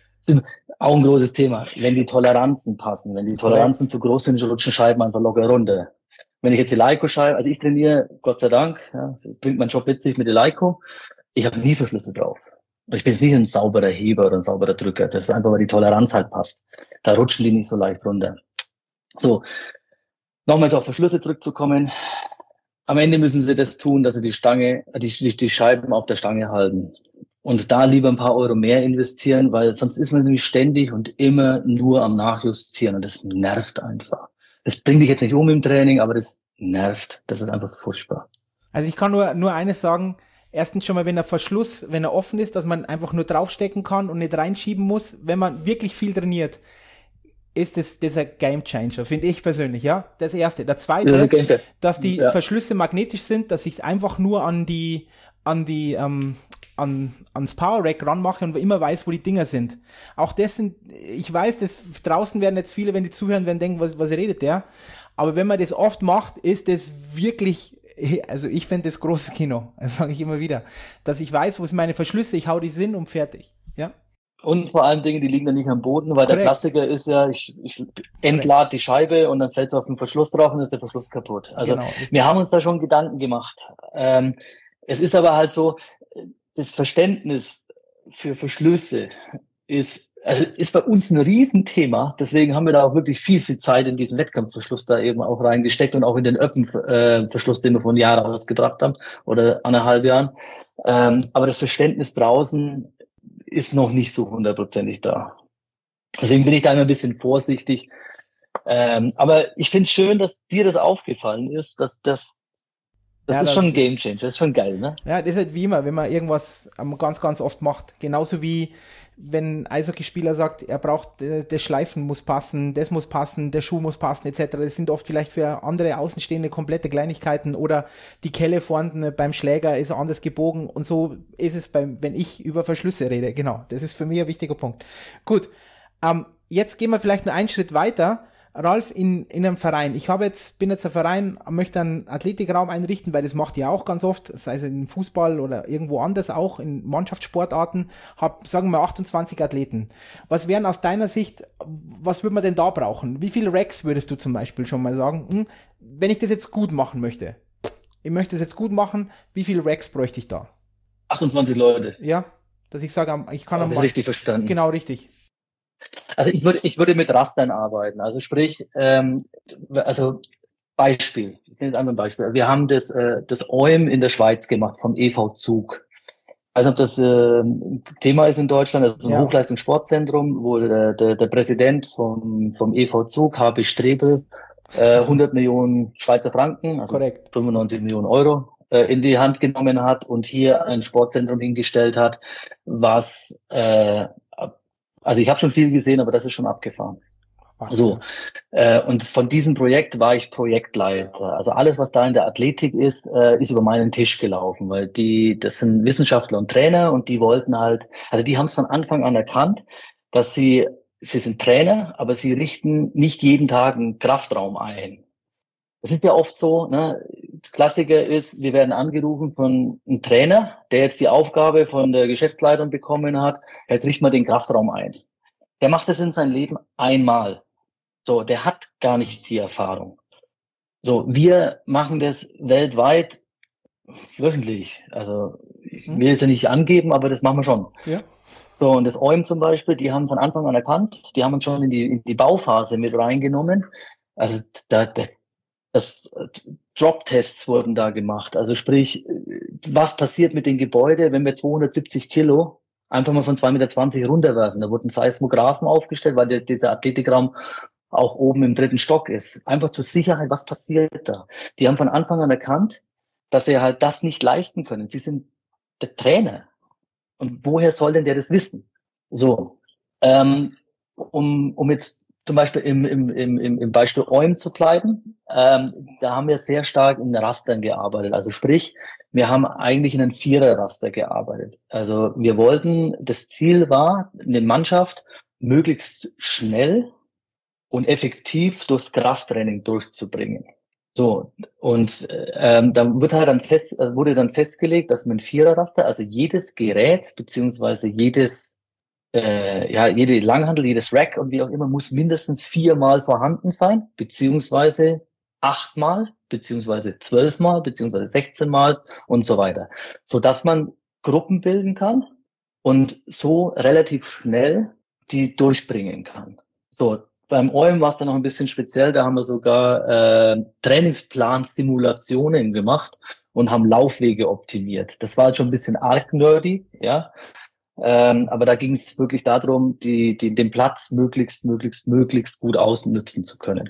Auch ein großes Thema. Wenn die Toleranzen passen, wenn die Toleranzen zu groß sind, rutschen Scheiben einfach locker runter. Wenn ich jetzt die Eleiko-Scheibe, also ich trainiere, Gott sei Dank, ja, das bringt mein Job witzig mit Eleiko, ich habe nie Verschlüsse drauf. Ich bin jetzt nicht ein sauberer Heber oder ein sauberer Drücker. Das ist einfach, weil die Toleranz halt passt. Da rutschen die nicht so leicht runter. So, nochmals auf Verschlüsse zurückzukommen. Am Ende müssen sie das tun, dass sie die Stange, die, die, die Scheiben auf der Stange halten. Und da lieber ein paar Euro mehr investieren, weil sonst ist man nämlich ständig und immer nur am Nachjustieren und das nervt einfach. Das bringt dich jetzt nicht um im Training, aber das nervt. Das ist einfach furchtbar. Also ich kann nur, nur eines sagen. Erstens schon mal, wenn der Verschluss, wenn er offen ist, dass man einfach nur draufstecken kann und nicht reinschieben muss. Wenn man wirklich viel trainiert, ist das, das ein Gamechanger, finde ich persönlich, ja. Das erste. Der zweite, ja, dass die ja. Verschlüsse magnetisch sind, dass ich es einfach nur an die, an die, ähm, an, ans Power Rack ranmache und immer weiß, wo die Dinger sind. Auch das sind, ich weiß, das draußen werden jetzt viele, wenn die zuhören, werden denken, was, was redet der? Aber wenn man das oft macht, ist das wirklich, also ich finde das großes Kino, das sage ich immer wieder, dass ich weiß, wo sind meine Verschlüsse, ich hau die Sinn und fertig, ja. Und vor allem Dinge, die liegen dann nicht am Boden, weil Korrekt. Der Klassiker ist ja, ich, ich entlade die Scheibe und dann fällt es auf den Verschluss drauf und ist der Verschluss kaputt. Also genau. Wir haben uns da schon Gedanken gemacht. Ähm, es ist aber halt so, das Verständnis für Verschlüsse ist, also ist bei uns ein Riesenthema. Deswegen haben wir da auch wirklich viel, viel Zeit in diesen Wettkampfverschluss da eben auch reingesteckt und auch in den Öppen-Verschluss, den wir vor Jahren ausgebracht haben oder anderthalb Jahren. Ähm, aber das Verständnis draußen ist noch nicht so hundertprozentig da. Deswegen bin ich da immer ein bisschen vorsichtig. Ähm, aber ich finde es schön, dass dir das aufgefallen ist, dass das Das ja, ist schon ein das, Game Changer, das ist schon geil, ne? Ja, das ist halt wie immer, wenn man irgendwas ganz, ganz oft macht. Genauso wie wenn ein Eishockeyspieler sagt, er braucht, das Schleifen muss passen, das muss passen, der Schuh muss passen, et cetera. Das sind oft vielleicht für andere Außenstehende komplette Kleinigkeiten oder die Kelle vorne beim Schläger ist anders gebogen und so ist es beim, wenn ich über Verschlüsse rede. Genau, das ist für mich ein wichtiger Punkt. Gut, ähm, jetzt gehen wir vielleicht noch einen Schritt weiter. Ralf, in, in einem Verein. Ich habe jetzt, bin jetzt ein Verein, möchte einen Athletikraum einrichten, weil das macht ihr auch ganz oft, sei es im Fußball oder irgendwo anders auch, in Mannschaftssportarten, habe, sagen wir, achtundzwanzig Athleten. Was wären aus deiner Sicht, was würde man denn da brauchen? Wie viele Racks würdest du zum Beispiel schon mal sagen, hm, wenn ich das jetzt gut machen möchte? Ich möchte das jetzt gut machen, wie viele Racks bräuchte ich da? achtundzwanzig Leute. Ja, dass ich sage, ich kann... Das ist richtig verstanden. Genau, richtig. Also ich würde, ich würde mit Rastern arbeiten. Also sprich, ähm, also Beispiel. Ich nehme jetzt einfach ein Beispiel. Wir haben das, äh, das O I M in der Schweiz gemacht vom E V Zug. Also ob das äh, Thema ist in Deutschland, das ist ein ja. Hochleistungssportzentrum, wo der, der, der Präsident vom, vom E V Zug, H B Strebel, äh, hundert Millionen Schweizer Franken, also Korrekt. fünfundneunzig Millionen Euro, äh, in die Hand genommen hat und hier ein Sportzentrum hingestellt hat, was äh, also ich habe schon viel gesehen, aber das ist schon abgefahren. So, äh, und von diesem Projekt war ich Projektleiter. Also alles, was da in der Athletik ist, äh, ist über meinen Tisch gelaufen, weil die, das sind Wissenschaftler und Trainer und die wollten halt, also die haben es von Anfang an erkannt, dass sie, sie sind Trainer, aber sie richten nicht jeden Tag einen Kraftraum ein. Das ist ja oft so, ne? Klassiker ist, wir werden angerufen von einem Trainer, der jetzt die Aufgabe von der Geschäftsleitung bekommen hat, jetzt richten wir den Kraftraum ein. Der macht das in seinem Leben einmal. So, der hat gar nicht die Erfahrung. So, wir machen das weltweit wöchentlich. Also, ich will es ja nicht angeben, aber das machen wir schon. Ja. So, und das O I M zum Beispiel, die haben von Anfang an erkannt, die haben uns schon in die, in die Bauphase mit reingenommen. Also, da, da Das Drop-Tests wurden da gemacht. Also sprich, was passiert mit dem Gebäude, wenn wir zweihundertsiebzig Kilo einfach mal von zwei Meter zwanzig runterwerfen? Da wurden Seismographen aufgestellt, weil der, dieser Athletikraum auch oben im dritten Stock ist. Einfach zur Sicherheit, was passiert da? Die haben von Anfang an erkannt, dass sie halt das nicht leisten können. Sie sind der Trainer. Und woher soll denn der das wissen? So, ähm, um, um jetzt zum Beispiel im, im, im, im Beispiel O I M zu bleiben, ähm, da haben wir sehr stark in Rastern gearbeitet. Also sprich, wir haben eigentlich in einem Vierer-Raster gearbeitet. Also wir wollten, das Ziel war, eine Mannschaft möglichst schnell und effektiv durchs Krafttraining durchzubringen. So, und ähm, da wird halt dann fest, wurde dann festgelegt, dass man ein Vierer-Raster, also jedes Gerät beziehungsweise jedes Äh, ja, jede Langhandel, jedes Rack und wie auch immer muss mindestens viermal vorhanden sein, beziehungsweise achtmal, beziehungsweise zwölfmal, beziehungsweise sechzehnmal und so weiter, so dass man Gruppen bilden kann und so relativ schnell die durchbringen kann. So, beim O I M war es dann noch ein bisschen speziell, da haben wir sogar äh, Trainingsplan-Simulationen gemacht und haben Laufwege optimiert. Das war halt schon ein bisschen arg nerdy, ja. Ähm, aber da ging es wirklich darum, die, die, den Platz möglichst, möglichst, möglichst gut ausnutzen zu können.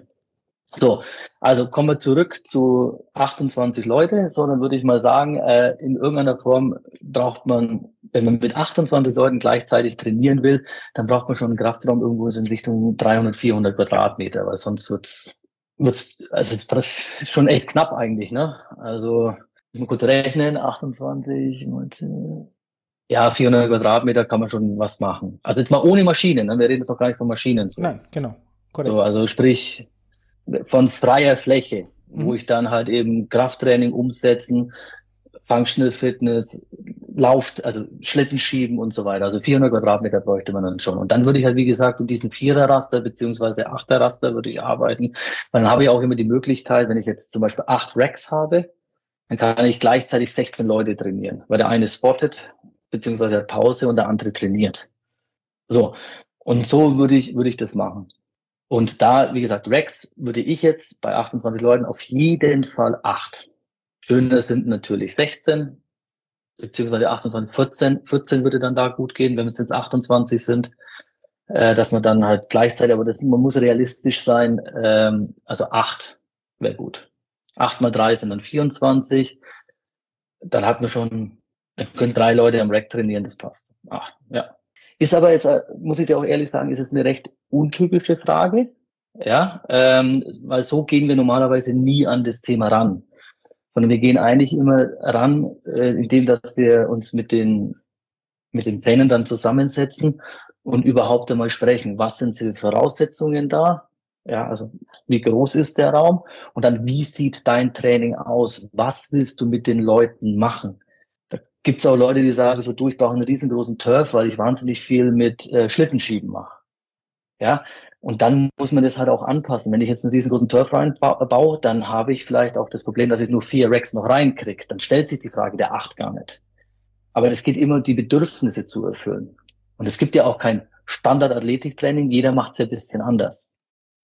So, also kommen wir zurück zu achtundzwanzig Leute. So, dann würde ich mal sagen, äh, in irgendeiner Form braucht man, wenn man mit achtundzwanzig Leuten gleichzeitig trainieren will, dann braucht man schon einen Kraftraum irgendwo in Richtung dreihundert, vierhundert Quadratmeter, weil sonst wird's, wird's, also schon echt knapp eigentlich, ne? Also, ich muss kurz rechnen, achtundzwanzig, neunzehn, ja, vierhundert Quadratmeter kann man schon was machen. Also jetzt mal ohne Maschinen, ne? Wir reden jetzt doch gar nicht von Maschinen. So. Nein, genau. Korrekt. So, also sprich von freier Fläche, mhm. wo ich dann halt eben Krafttraining umsetzen, Functional Fitness, Lauf, also Schlitten schieben und so weiter. Also vierhundert Quadratmeter bräuchte man dann schon. Und dann würde ich halt, wie gesagt, in diesen Vierer-Raster beziehungsweise Achter-Raster würde ich arbeiten. Weil dann habe ich auch immer die Möglichkeit, wenn ich jetzt zum Beispiel acht Racks habe, dann kann ich gleichzeitig sechzehn Leute trainieren. Weil der eine spottet, beziehungsweise hat Pause und der andere trainiert. So. Und so würde ich, würde ich das machen. Und da, wie gesagt, Racks würde ich jetzt bei achtundzwanzig Leuten auf jeden Fall acht. Schöner sind natürlich sechzehn, beziehungsweise achtundzwanzig, vierzehn. vierzehn würde dann da gut gehen, wenn es jetzt achtundzwanzig sind, äh, dass man dann halt gleichzeitig, aber das, man muss realistisch sein, ähm, also acht wäre gut. acht mal drei sind dann vierundzwanzig. Dann hat man schon, dann können drei Leute am Rack trainieren, das passt. Ach, ja. Ist aber jetzt, muss ich dir auch ehrlich sagen, ist es eine recht untypische Frage. Ja, ähm, weil so gehen wir normalerweise nie an das Thema ran. Sondern wir gehen eigentlich immer ran, äh, indem dass wir uns mit den, mit den Trainern dann zusammensetzen und überhaupt einmal sprechen. Was sind die Voraussetzungen da? Ja, also wie groß ist der Raum? Und dann, wie sieht dein Training aus? Was willst du mit den Leuten machen? Da gibt's auch Leute, die sagen so, du, ich brauche einen riesengroßen Turf, weil ich wahnsinnig viel mit äh, Schlittenschieben mache. Ja, und dann muss man das halt auch anpassen. Wenn ich jetzt einen riesengroßen Turf reinbaue, dann habe ich vielleicht auch das Problem, dass ich nur vier Racks noch reinkriege. Dann stellt sich die Frage der acht gar nicht. Aber es geht immer, die Bedürfnisse zu erfüllen. Und es gibt ja auch kein Standard-Athletiktraining. Jeder macht es ja ein bisschen anders.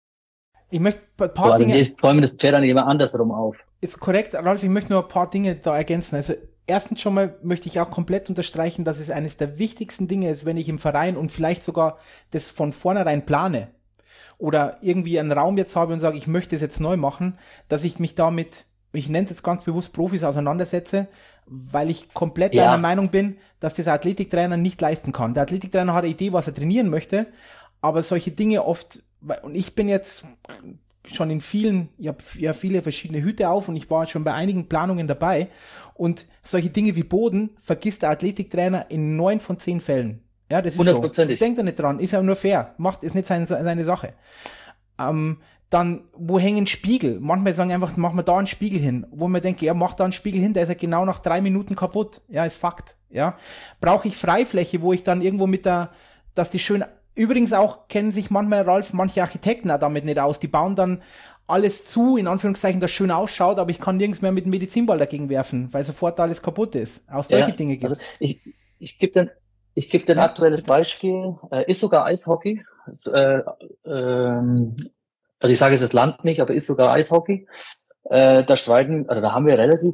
Ich möchte ein paar so, Dinge... Ich freue mich das Pferd dann immer andersrum auf. Ist korrekt, Ralf, ich möchte nur ein paar Dinge da ergänzen. Also erstens schon mal möchte ich auch komplett unterstreichen, dass es eines der wichtigsten Dinge ist, wenn ich im Verein und vielleicht sogar das von vornherein plane oder irgendwie einen Raum jetzt habe und sage, ich möchte es jetzt neu machen, dass ich mich damit, ich nenne es jetzt ganz bewusst Profis, auseinandersetze, weil ich komplett ja. der Meinung bin, dass das Athletiktrainer nicht leisten kann. Der Athletiktrainer hat eine Idee, was er trainieren möchte, aber solche Dinge oft, und ich bin jetzt schon in vielen, ich habe ja viele verschiedene Hüte auf und ich war schon bei einigen Planungen dabei und solche Dinge wie Boden vergisst der Athletiktrainer in neun von zehn Fällen. Ja, das ist so. Denkt er nicht dran, ist ja nur fair, macht, ist nicht seine, seine Sache. Ähm, dann, wo hängen Spiegel? Manchmal sagen einfach, mach mal da einen Spiegel hin, wo man denkt, ja, mach da einen Spiegel hin, der ist ja genau nach drei Minuten kaputt. Ja, ist Fakt. Ja, brauche ich Freifläche, wo ich dann irgendwo mit der, dass die schön. Übrigens auch kennen sich manchmal, Ralf, manche Architekten auch damit nicht aus. Die bauen dann alles zu, in Anführungszeichen, das schön ausschaut, aber ich kann nirgends mehr mit dem Medizinball dagegen werfen, weil sofort alles kaputt ist. Auch solche ja, Dinge gibt es. Also ich ich gebe dir ich geb dir ein ja, aktuelles bitte. Beispiel. Äh, ist sogar Eishockey. Ist, äh, ähm, also ich sage es das Land nicht, aber ist sogar Eishockey. Äh, da streiten, also da haben wir relativ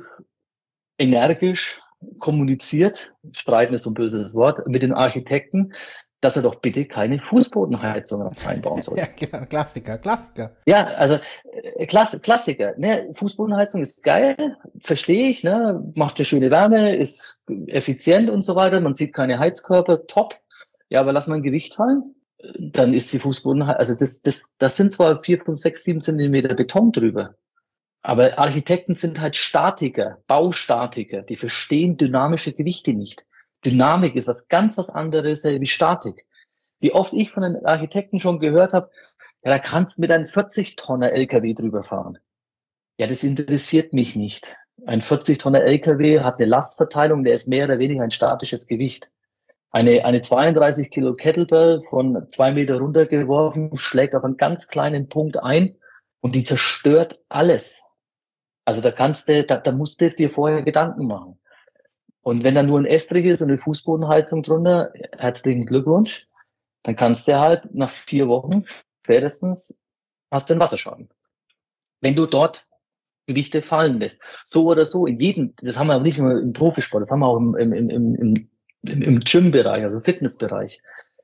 energisch kommuniziert, streiten ist so ein böses Wort, mit den Architekten, dass er doch bitte keine Fußbodenheizung einbauen soll. Ja, genau, Klassiker, Klassiker. Ja, also äh, Klass, Klassiker. Ne? Fußbodenheizung ist geil, verstehe ich, ne? Macht eine schöne Wärme, ist effizient und so weiter. Man sieht keine Heizkörper, top. Ja, aber lass mal ein Gewicht fallen, dann ist die Fußbodenheizung, also das, das, das sind zwar vier, fünf, sechs, sieben Zentimeter Beton drüber, aber Architekten sind halt Statiker, Baustatiker, die verstehen dynamische Gewichte nicht. Dynamik ist was ganz was anderes wie Statik. Wie oft ich von den Architekten schon gehört habe, ja, da kannst du mit einem vierzig Tonner L K W drüber fahren. Ja, das interessiert mich nicht. Ein vierzig Tonner L K W hat eine Lastverteilung, der ist mehr oder weniger ein statisches Gewicht. Eine, eine zweiunddreißig Kilo Kettlebell von zwei Meter runtergeworfen, schlägt auf einen ganz kleinen Punkt ein und die zerstört alles. Also da kannst du, da, da musst du dir vorher Gedanken machen. Und wenn da nur ein Estrich ist und eine Fußbodenheizung drunter, herzlichen Glückwunsch, dann kannst du halt nach vier Wochen spätestens hast du einen Wasserschaden. Wenn du dort Gewichte fallen lässt. So oder so, in jedem, das haben wir aber nicht nur im Profisport, das haben wir auch im, im, im, im, im, im Gym-Bereich, also Fitnessbereich.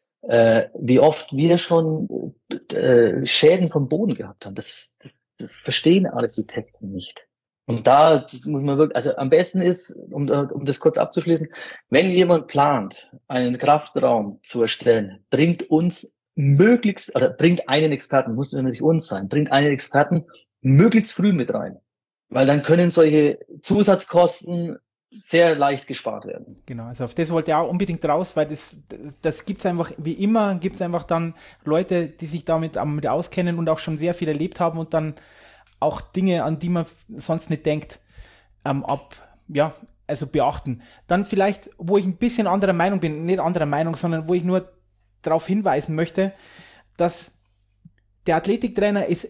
Äh, wie oft wir schon äh, Schäden vom Boden gehabt haben, das, das, das verstehen Architekten nicht. Und da muss man wirklich, also am besten ist, um, um das kurz abzuschließen, wenn jemand plant, einen Kraftraum zu erstellen, bringt uns möglichst, oder bringt einen Experten, muss ja nicht uns sein, bringt einen Experten möglichst früh mit rein. Weil dann können solche Zusatzkosten sehr leicht gespart werden. Genau, also auf das wollte ich auch unbedingt raus, weil das, das gibt's einfach, wie immer, gibt's einfach dann Leute, die sich damit, damit auskennen und auch schon sehr viel erlebt haben und dann auch Dinge, an die man sonst nicht denkt, ähm, ab, ja, also beachten. Dann vielleicht, wo ich ein bisschen anderer Meinung bin, nicht anderer Meinung, sondern wo ich nur darauf hinweisen möchte, dass der Athletiktrainer ist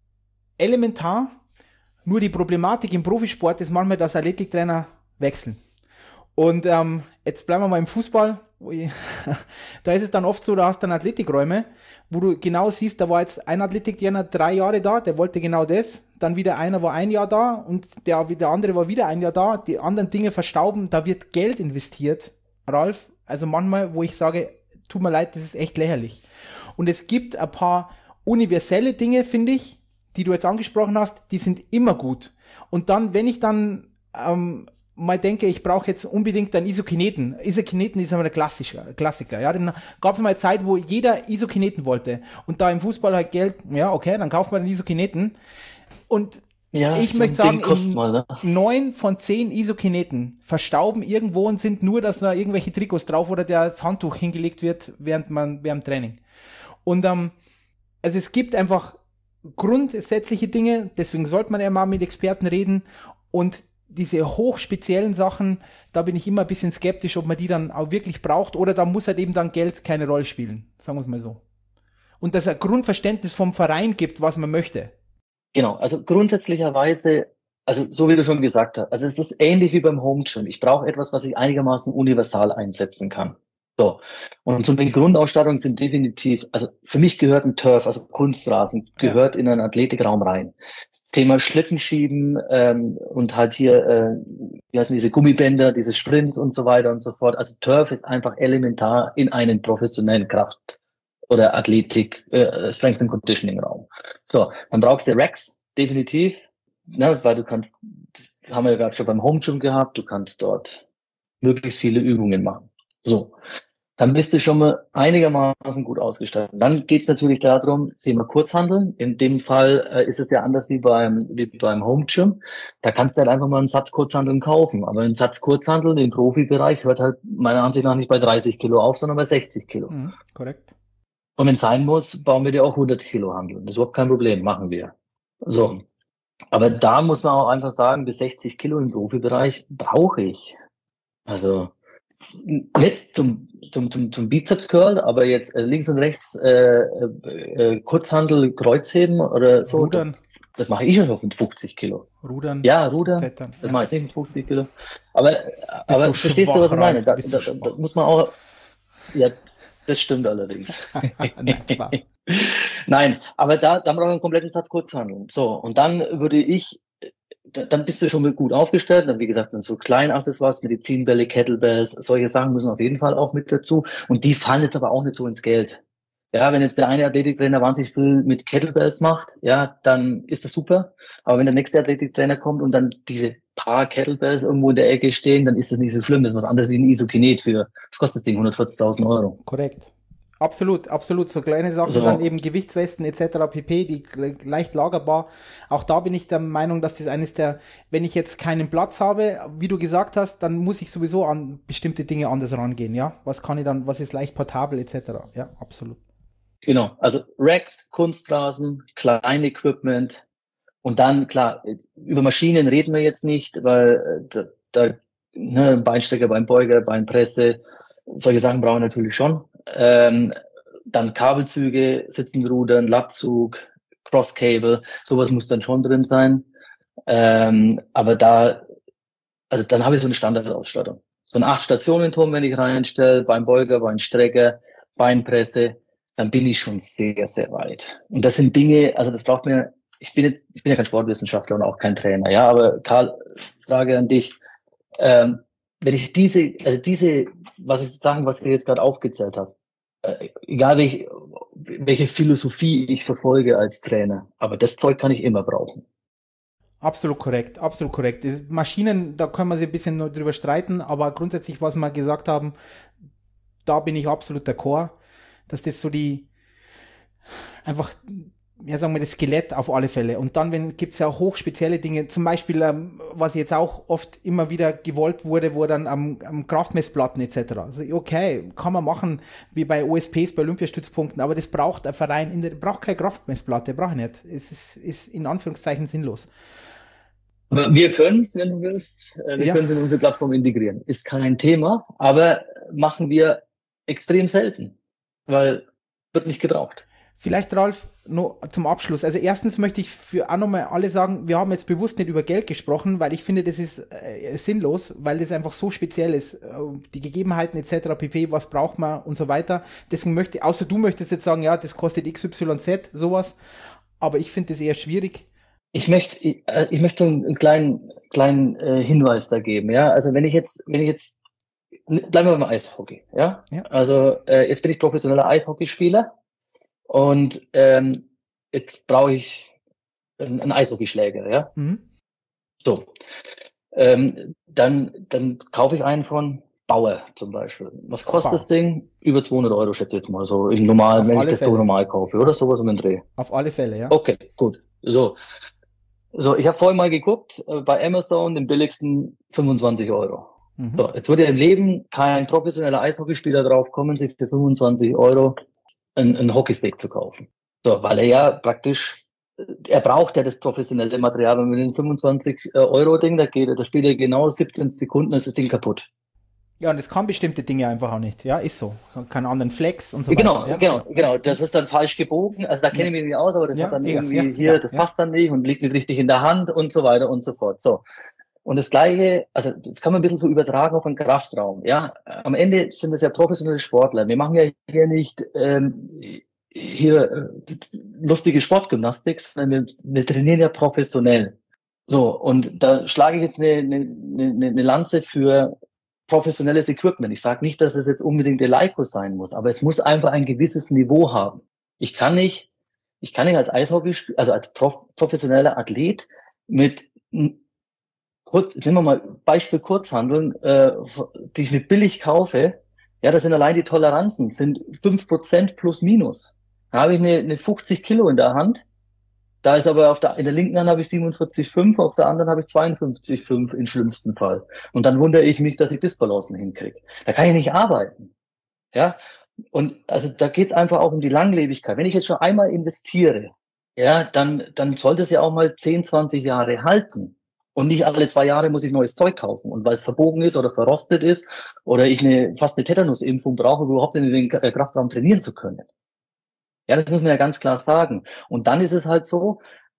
elementar, nur die Problematik im Profisport ist manchmal, dass Athletiktrainer wechseln. Und ähm, jetzt bleiben wir mal im Fußball. Ich, da ist es dann oft so, da hast du dann Athletikräume, wo du genau siehst, da war jetzt ein Athletiktrainer drei Jahre da, der wollte genau das, dann wieder einer war ein Jahr da und der, der andere war wieder ein Jahr da, die anderen Dinge verstauben, da wird Geld investiert, Ralf, also manchmal, wo ich sage, tut mir leid, das ist echt lächerlich. Und es gibt ein paar universelle Dinge, finde ich, die du jetzt angesprochen hast, die sind immer gut. Und dann, wenn ich dann ähm, mal denke, ich brauche jetzt unbedingt einen Isokineten. Isokineten ist aber der Klassiker, Klassiker. Ja, dann gab es mal eine Zeit, wo jeder Isokineten wollte. Und da im Fußball halt Geld, ja, okay, dann kauft man den Isokineten. Und ja, ich so möchte sagen, mal, ne? neun von zehn Isokineten verstauben irgendwo und sind nur, dass da irgendwelche Trikots drauf oder das Handtuch hingelegt wird während man während dem Training. Und ähm, also es gibt einfach grundsätzliche Dinge, deswegen sollte man ja mal mit Experten reden, und diese hochspeziellen Sachen, da bin ich immer ein bisschen skeptisch, ob man die dann auch wirklich braucht, oder da muss halt eben dann Geld keine Rolle spielen, sagen wir es mal so. Und dass es ein Grundverständnis vom Verein gibt, was man möchte. Genau, also grundsätzlicherweise, also so wie du schon gesagt hast, also es ist ähnlich wie beim Home Gym. Ich brauche etwas, was ich einigermaßen universal einsetzen kann. So, und so die Grundausstattung sind definitiv, also für mich gehört ein Turf, also Kunstrasen, gehört ja. in einen Athletikraum rein. Thema Schlittenschieben ähm, und halt hier, äh, wie heißen diese Gummibänder, diese Sprints und so weiter und so fort. Also Turf ist einfach elementar in einen professionellen Kraft- oder Athletik, äh, Strength and Conditioning Raum. So, dann brauchst du Racks, definitiv, ne, weil du kannst, das haben wir ja gerade schon beim Home Gym gehabt, du kannst dort möglichst viele Übungen machen. So, dann bist du schon mal einigermaßen gut ausgestattet. Dann geht es natürlich darum, Thema Kurzhanteln. In dem Fall äh, ist es ja anders wie beim wie beim Home Gym. Da kannst du halt einfach mal einen Satz Kurzhanteln kaufen. Aber ein Satz Kurzhanteln im Profibereich hört halt meiner Ansicht nach nicht bei dreißig Kilo auf, sondern bei sechzig Kilo. Mhm, korrekt. Und wenn es sein muss, bauen wir dir auch hundert Kilo Hanteln. Das ist überhaupt kein Problem, machen wir. So. Aber da muss man auch einfach sagen, bis sechzig Kilo im Profibereich brauche ich. Also nicht zum, zum, zum, zum Bizeps-Curl, aber jetzt äh, links und rechts äh, äh, Kurzhantel, Kreuzheben oder so. Rudern. Das, das mache ich schon auf mit fünfzig Kilo. Rudern. Ja, Rudern. Zettern, das ja. mache ich nicht mit fünfzig Kilo. Aber, aber du verstehst du, was ich meine? Da, da, da, da muss man auch, ja, das stimmt allerdings. Nein, Nein, aber da, da brauchen wir einen kompletten Satz Kurzhanteln. So, und dann würde ich, dann bist du schon mit gut aufgestellt. Dann, wie gesagt, dann so Kleinaccessoires, Medizinbälle, Kettlebells, solche Sachen müssen auf jeden Fall auch mit dazu. Und die fallen jetzt aber auch nicht so ins Geld. Ja, wenn jetzt der eine Athletiktrainer wahnsinnig viel mit Kettlebells macht, ja, dann ist das super. Aber wenn der nächste Athletiktrainer kommt und dann diese paar Kettlebells irgendwo in der Ecke stehen, dann ist das nicht so schlimm. Das ist was anderes wie ein Isokinet für, das kostet das Ding hundertvierzigtausend Euro. Korrekt. Absolut, absolut. So kleine Sachen, so. Dann eben Gewichtswesten et cetera pp, die leicht lagerbar. Auch da bin ich der Meinung, dass das eines der, wenn ich jetzt keinen Platz habe, wie du gesagt hast, dann muss ich sowieso an bestimmte Dinge anders rangehen, ja. Was kann ich dann, was ist leicht portabel et cetera. Ja, absolut. Genau, also Racks, Kunstrasen, Klein-Equipment und dann, klar, über Maschinen reden wir jetzt nicht, weil da, da ne, Beinstecker, Beinbeuger, Beinpresse, solche Sachen brauchen wir natürlich schon. Ähm, dann Kabelzüge, Sitzenrudern, Latzug, Crosscable, sowas muss dann schon drin sein. Ähm, aber da, also dann habe ich so eine Standardausstattung. So ein acht-Stationen-Turm, wenn ich reinstelle, Beinbeuger, Beinstrecker, Beinpresse, dann bin ich schon sehr, sehr weit. Und das sind Dinge, also das braucht mir, ich bin jetzt, ich bin ja kein Sportwissenschaftler und auch kein Trainer, ja, aber Karl, Frage an dich, ähm, wenn ich diese, also diese, was ich sagen, was ich jetzt gerade aufgezählt habe, äh, egal welche, welche Philosophie ich verfolge als Trainer, aber das Zeug kann ich immer brauchen. Absolut korrekt, absolut korrekt. Das Maschinen, da können wir sich ein bisschen noch drüber streiten, aber grundsätzlich, was wir gesagt haben, da bin ich absolut d'accord, dass das so die, einfach, ja, sagen wir, das Skelett auf alle Fälle. Und dann, wenn, gibt's ja auch hochspezielle Dinge, zum Beispiel, ähm, was jetzt auch oft immer wieder gewollt wurde, wo dann am, am Kraftmessplatten et cetera. Also, okay, kann man machen, wie bei O S Ps, bei Olympiastützpunkten, aber das braucht ein Verein, in der, braucht keine Kraftmessplatte, braucht nicht. Es ist, ist in Anführungszeichen sinnlos. Aber wir können es, wenn du willst, wir ja. können es in unsere Plattform integrieren. Ist kein Thema, aber machen wir extrem selten, weil wird nicht gebraucht. Vielleicht, Ralf, nur zum Abschluss. Also erstens möchte ich für auch nochmal alle sagen, wir haben jetzt bewusst nicht über Geld gesprochen, weil ich finde, das ist äh, sinnlos, weil das einfach so speziell ist. Äh, die Gegebenheiten et cetera pp, was braucht man und so weiter. Deswegen möchte, außer du möchtest jetzt sagen, ja, das kostet X Y Z, sowas. Aber ich finde das eher schwierig. Ich möchte, ich, ich möchte einen kleinen, kleinen äh, Hinweis da geben. Ja, also wenn ich jetzt, wenn ich jetzt, bleiben wir beim Eishockey. Ja, ja. Also äh, jetzt bin ich professioneller Eishockeyspieler. Und ähm, jetzt brauche ich einen, einen Eishockeyschläger, ja. Mhm. So, ähm, dann, dann kaufe ich einen von Bauer zum Beispiel. Was kostet Bauer. das Ding? Über zweihundert Euro, schätze ich jetzt mal so, im normalen, Auf wenn ich alle das so Fälle. normal kaufe oder Auf, sowas um den Dreh. auf alle Fälle, ja. Okay, gut. So, so ich habe vorhin mal geguckt, äh, bei Amazon den billigsten fünfundzwanzig Euro. Mhm. So, jetzt würde ja im Leben kein professioneller Eishockeyspieler drauf kommen, sich für fünfundzwanzig Euro einen, einen Hockeystick zu kaufen. So, weil er ja praktisch, er braucht ja das professionelle Material. Und mit dem fünfundzwanzig Euro Ding, da geht, da spielt er genau siebzehn Sekunden, dann ist das Ding kaputt. Ja, und es kann bestimmte Dinge einfach auch nicht. Ja, ist so. Keinen anderen Flex und so Genau, weiter. Ja, genau, ja, genau. Das ist dann falsch gebogen. Also da kenne ja. ich mich nicht aus, aber das Ja, hat dann ja, irgendwie ja, hier, ja, das ja. passt dann nicht und liegt nicht richtig in der Hand und so weiter und so fort. So. Und das Gleiche, also das kann man ein bisschen so übertragen auf den Kraftraum. Ja, am Ende sind das ja professionelle Sportler. Wir machen ja hier nicht ähm, hier äh, lustige Sportgymnastik, sondern wir, wir trainieren ja professionell. So, und da schlage ich jetzt eine, eine, eine, eine Lanze für professionelles Equipment. Ich sage nicht, dass es jetzt unbedingt Eleiko sein muss, aber es muss einfach ein gewisses Niveau haben. Ich kann nicht, ich kann nicht als Eishockey, also als prof, professioneller Athlet mit kurz, nehmen wir mal Beispiel Kurzhandeln, äh, die ich mir billig kaufe, ja, das sind allein die Toleranzen, sind fünf Prozent plus minus. Da habe ich eine, eine fünfzig Kilo in der Hand, da ist aber auf der, in der linken Hand habe ich siebenundvierzig Komma fünf, auf der anderen habe ich zweiundfünfzig Komma fünf im schlimmsten Fall. Und dann wundere ich mich, dass ich Disbalancen hinkriege. Da kann ich nicht arbeiten. Ja, und also da geht es einfach auch um die Langlebigkeit. Wenn ich jetzt schon einmal investiere, ja, dann, dann sollte es ja auch mal zehn, zwanzig Jahre halten. Und nicht alle zwei Jahre muss ich neues Zeug kaufen. Und weil es verbogen ist oder verrostet ist oder ich eine, fast eine Tetanusimpfung brauche, um überhaupt in den Kraftraum trainieren zu können. Ja, das muss man ja ganz klar sagen. Und dann ist es halt so,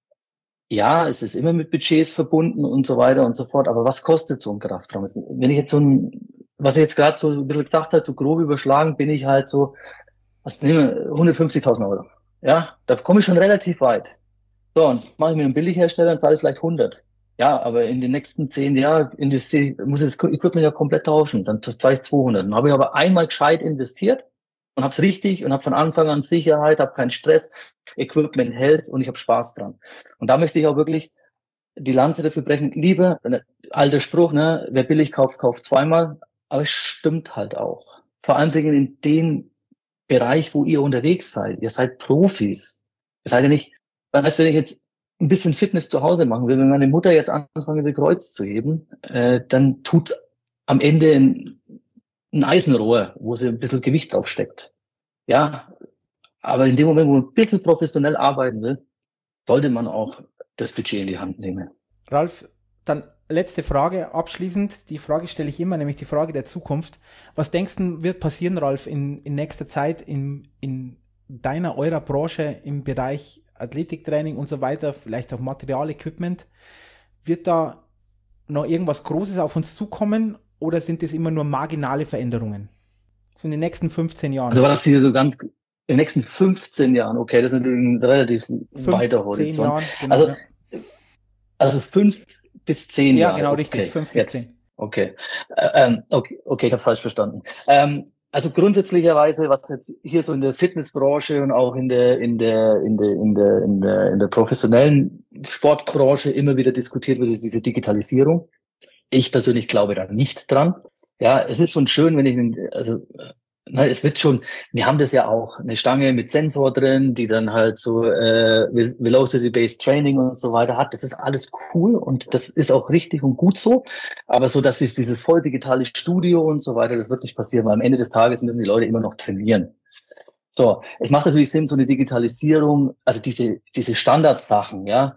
ja, es ist immer mit Budgets verbunden und so weiter und so fort. Aber was kostet so ein Kraftraum? Wenn ich jetzt so ein, was ich jetzt gerade so ein bisschen gesagt habe, so grob überschlagen, bin ich halt so, was nehmen wir, hundertfünfzigtausend Euro. Ja, da komme ich schon relativ weit. So, und das mache ich mit einem Billighersteller, dann zahle ich vielleicht hundert. Ja, aber in den nächsten zehn Jahren investiere, muss ich das Equipment ja komplett tauschen. Dann zahle ich zweihundert. Dann habe ich aber einmal gescheit investiert und habe es richtig und habe von Anfang an Sicherheit, habe keinen Stress, Equipment hält und ich habe Spaß dran. Und da möchte ich auch wirklich die Lanze dafür brechen. Lieber, alter Spruch, ne, wer billig kauft, kauft zweimal. Aber es stimmt halt auch. Vor allen Dingen in dem Bereich, wo ihr unterwegs seid. Ihr seid Profis. Ihr seid ja nicht, weißt, wenn ich jetzt ein bisschen Fitness zu Hause machen will, wenn meine Mutter jetzt anfangen will, Kreuz zu heben, äh, dann tut am Ende ein, ein Eisenrohr, wo sie ein bisschen Gewicht draufsteckt. Ja, aber in dem Moment, wo man ein bisschen professionell arbeiten will, sollte man auch das Budget in die Hand nehmen. Ralf, dann letzte Frage abschließend. Die Frage stelle ich immer, nämlich die Frage der Zukunft. Was denkst du, wird passieren, Ralf, in, in nächster Zeit in, in deiner, eurer Branche im Bereich Athletiktraining und so weiter, vielleicht auch Material, Equipment? Wird da noch irgendwas Großes auf uns zukommen oder sind das immer nur marginale Veränderungen? So in den nächsten fünfzehn Jahren. Also war das hier so ganz, in den nächsten fünfzehn Jahren, okay, das ist natürlich ein relativ weiter Horizont. Jahren, genau, also, ja. also fünf bis zehn ja, Jahre. Ja, genau, okay, richtig, fünf bis zehn. Okay, ähm, okay, okay, ich habe es falsch verstanden. Ähm, also grundsätzlicherweise, was jetzt hier so in der Fitnessbranche und auch in der in der in der in der in der in der professionellen Sportbranche immer wieder diskutiert wird, ist diese Digitalisierung. Ich persönlich glaube da nicht dran. Ja, es ist schon schön, wenn ich, also na, es wird schon, wir haben das ja auch, eine Stange mit Sensor drin, die dann halt so äh, Velocity-Based Training und so weiter hat. Das ist alles cool und das ist auch richtig und gut so. Aber so, dass ist dieses voll digitale Studio und so weiter, das wird nicht passieren, weil am Ende des Tages müssen die Leute immer noch trainieren. So, es macht natürlich Sinn, so eine Digitalisierung, also diese diese Standardsachen, ja,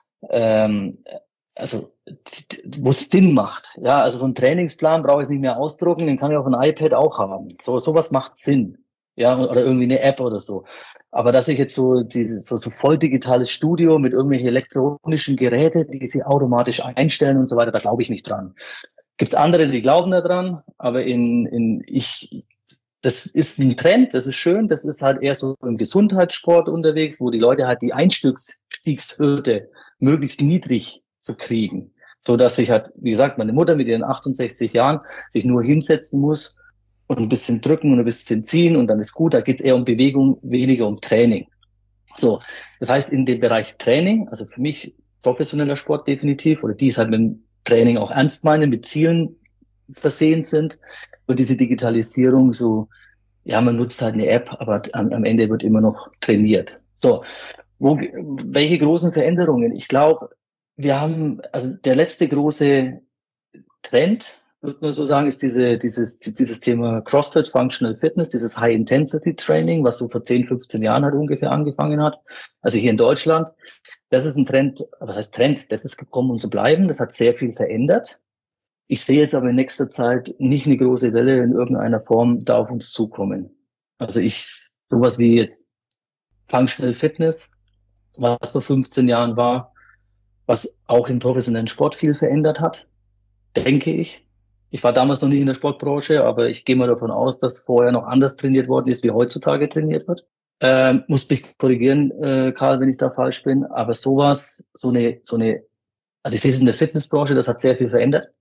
ähm, also wo es Sinn macht. Ja, also so einen Trainingsplan brauche ich nicht mehr ausdrucken, den kann ich auf ein iPad auch haben. So sowas macht Sinn. Ja, oder irgendwie eine App oder so. Aber dass ich jetzt so dieses so, so voll digitales Studio mit irgendwelchen elektronischen Geräten, die sie automatisch einstellen und so weiter, da glaube ich nicht dran. Gibt's andere, die glauben da dran, aber in in ich das ist ein Trend, das ist schön, das ist halt eher so im Gesundheitssport unterwegs, wo die Leute halt die Einstiegshürde möglichst niedrig zu kriegen, so dass sich halt, wie gesagt, meine Mutter mit ihren achtundsechzig Jahren sich nur hinsetzen muss und ein bisschen drücken und ein bisschen ziehen und dann ist gut. Da geht es eher um Bewegung, weniger um Training. So, das heißt, in dem Bereich Training, also für mich professioneller Sport definitiv, oder die es halt mit dem Training auch ernst meinen, mit Zielen versehen sind. Und diese Digitalisierung so, ja, man nutzt halt eine App, aber am, am Ende wird immer noch trainiert. So, wo, welche großen Veränderungen? Ich glaube, wir haben, also der letzte große Trend, würde man so sagen, ist diese, dieses, dieses Thema CrossFit Functional Fitness, dieses High Intensity Training, was so vor zehn, fünfzehn Jahren halt ungefähr angefangen hat. Also hier in Deutschland. Das ist ein Trend, was heißt Trend? Das ist gekommen, um zu bleiben. Das hat sehr viel verändert. Ich sehe jetzt aber in nächster Zeit nicht eine große Welle in irgendeiner Form da auf uns zukommen. Also ich, sowas wie jetzt Functional Fitness, was vor fünfzehn Jahren war, was auch im professionellen Sport viel verändert hat, denke ich. Ich war damals noch nicht in der Sportbranche, aber ich gehe mal davon aus, dass vorher noch anders trainiert worden ist, wie heutzutage trainiert wird. Ähm, muss mich korrigieren, äh, Karl, wenn ich da falsch bin, aber sowas, so eine, so eine, also ich sehe es in der Fitnessbranche, das hat sehr viel verändert.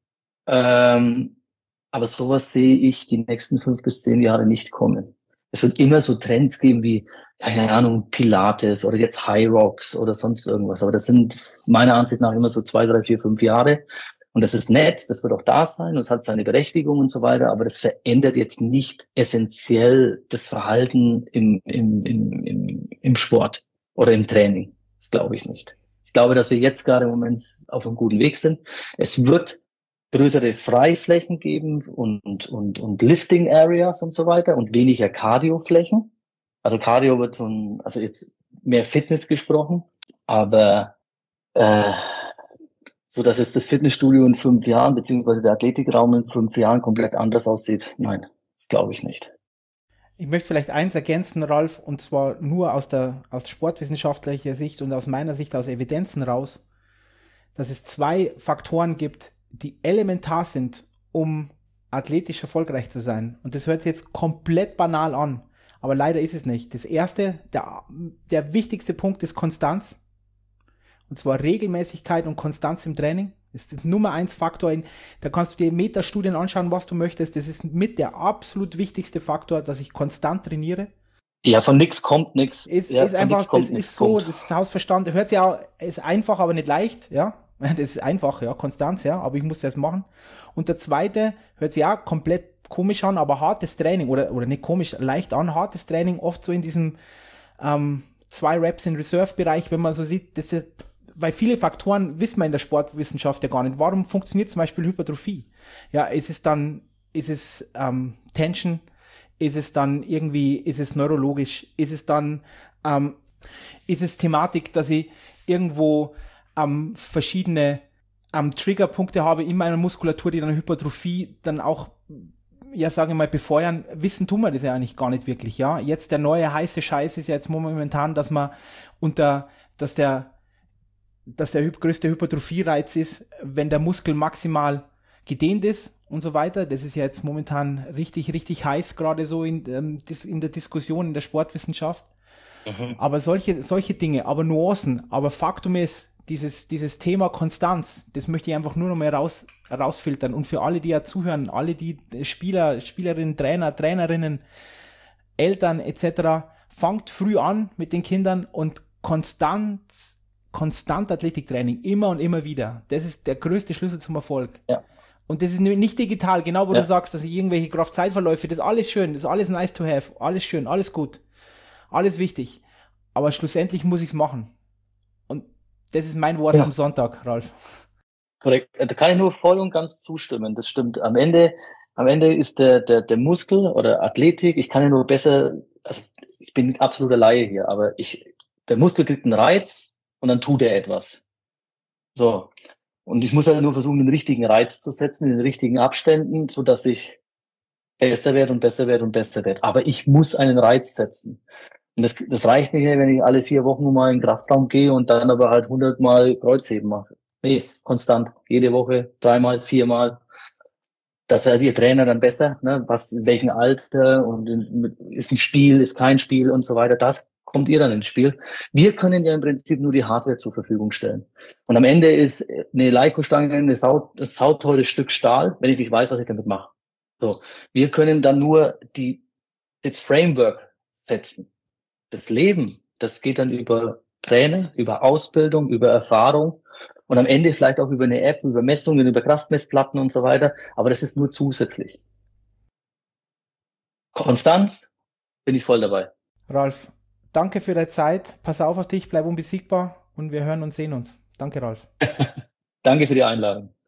Ähm, aber sowas sehe ich die nächsten fünf bis zehn Jahre nicht kommen. Es wird immer so Trends geben wie, keine Ahnung, Pilates oder jetzt High Rocks oder sonst irgendwas. Aber das sind meiner Ansicht nach immer so zwei, drei, vier, fünf Jahre. Und das ist nett, das wird auch da sein und es hat seine Berechtigung und so weiter, aber das verändert jetzt nicht essentiell das Verhalten im, im, im, im, im Sport oder im Training. Das glaube ich nicht. Ich glaube, dass wir jetzt gerade im Moment auf einem guten Weg sind. Es wird größere Freiflächen geben und, und, und Lifting Areas und so weiter und weniger Cardio-Flächen. Also Cardio wird so ein, also jetzt mehr Fitness gesprochen, aber äh, so dass jetzt das Fitnessstudio in fünf Jahren beziehungsweise der Athletikraum in fünf Jahren komplett anders aussieht, nein, das glaube ich nicht. Ich möchte vielleicht eins ergänzen, Ralf, und zwar nur aus der aus sportwissenschaftlicher Sicht und aus meiner Sicht aus Evidenzen raus, dass es zwei Faktoren gibt, die elementar sind, um athletisch erfolgreich zu sein. Und das hört sich jetzt komplett banal an, aber leider ist es nicht. Das erste, der, der wichtigste Punkt ist Konstanz. Und zwar Regelmäßigkeit und Konstanz im Training. Das ist das Nummer eins Faktor. In, da kannst du dir Metastudien anschauen, was du möchtest. Das ist mit der absolut wichtigste Faktor, dass ich konstant trainiere. Ja, von nix kommt nix. Ist, ja, ist einfach, kommt, das ist so, kommt. das Hausverstand, hört sich ja, ist einfach, aber nicht leicht, ja. Das ist einfach, ja, Konstanz, ja, aber ich muss das machen. Und der zweite hört sich ja komplett komisch an, aber hartes Training, oder, oder nicht komisch, leicht an, hartes Training, oft so in diesem, ähm, zwei Reps in Reserve-Bereich, wenn man so sieht, das ist, weil viele Faktoren wissen wir in der Sportwissenschaft ja gar nicht. Warum funktioniert zum Beispiel Hypertrophie? Ja, ist es dann, ist es ähm, Tension? Ist es dann irgendwie, ist es neurologisch? Ist es dann, ähm, ist es Thematik, dass ich irgendwo ähm, verschiedene ähm, Triggerpunkte habe in meiner Muskulatur, die dann Hypertrophie dann auch, ja, sagen wir mal, befeuern? Wissen tun wir das ja eigentlich gar nicht wirklich, ja. Jetzt der neue heiße Scheiß ist ja jetzt momentan, dass man unter, dass der dass der größte Hypertrophie-Reiz ist, wenn der Muskel maximal gedehnt ist und so weiter. Das ist ja jetzt momentan richtig, richtig heiß, gerade so in, ähm, in der Diskussion in der Sportwissenschaft. Mhm. Aber solche, solche Dinge, aber Nuancen, aber Faktum ist, dieses, dieses Thema Konstanz, das möchte ich einfach nur noch mal raus, rausfiltern. Und für alle, die ja zuhören, alle die Spieler, Spielerinnen, Trainer, Trainerinnen, Eltern et cetera, fangt früh an mit den Kindern und Konstanz Konstant Athletiktraining, immer und immer wieder. Das ist der größte Schlüssel zum Erfolg. Ja. Und das ist nicht digital, genau wo ja. du sagst, dass ich irgendwelche Kraft-Zeitverläufe, das ist alles schön, das ist alles nice to have, alles schön, alles gut, alles wichtig. Aber schlussendlich muss ich es machen. Und das ist mein Wort ja. zum Sonntag, Ralf. Korrekt. Da kann ich nur voll und ganz zustimmen. Das stimmt. Am Ende, am Ende ist der, der, der Muskel oder Athletik, ich kann ja nur besser, also ich bin absoluter Laie hier, aber ich, der Muskel kriegt einen Reiz, und dann tut er etwas. So. Und ich muss halt nur versuchen, den richtigen Reiz zu setzen, in den richtigen Abständen, so dass ich besser werde und besser werde und besser werde. Aber ich muss einen Reiz setzen. Und das, das reicht nicht, wenn ich alle vier Wochen mal in den Kraftraum gehe und dann aber halt hundertmal Kreuzheben mache. Nee, konstant. Jede Woche, dreimal, viermal. Das ist Ihr Trainer dann besser, ne? Was, in welchem Alter und in, ist ein Spiel, ist kein Spiel und so weiter. Das kommt ihr dann ins Spiel. Wir können ja im Prinzip nur die Hardware zur Verfügung stellen. Und am Ende ist eine Leiko-Stange eine sau, ein sauteures Stück Stahl, wenn ich nicht weiß, was ich damit mache. So. Wir können dann nur die, das Framework setzen. Das Leben, das geht dann über Trainer, über Ausbildung, über Erfahrung und am Ende vielleicht auch über eine App, über Messungen, über Kraftmessplatten und so weiter. Aber das ist nur zusätzlich. Konstanz, bin ich voll dabei. Ralf, danke für deine Zeit. Pass auf auf dich, bleib unbesiegbar und wir hören und sehen uns. Danke, Ralf. Danke für die Einladung.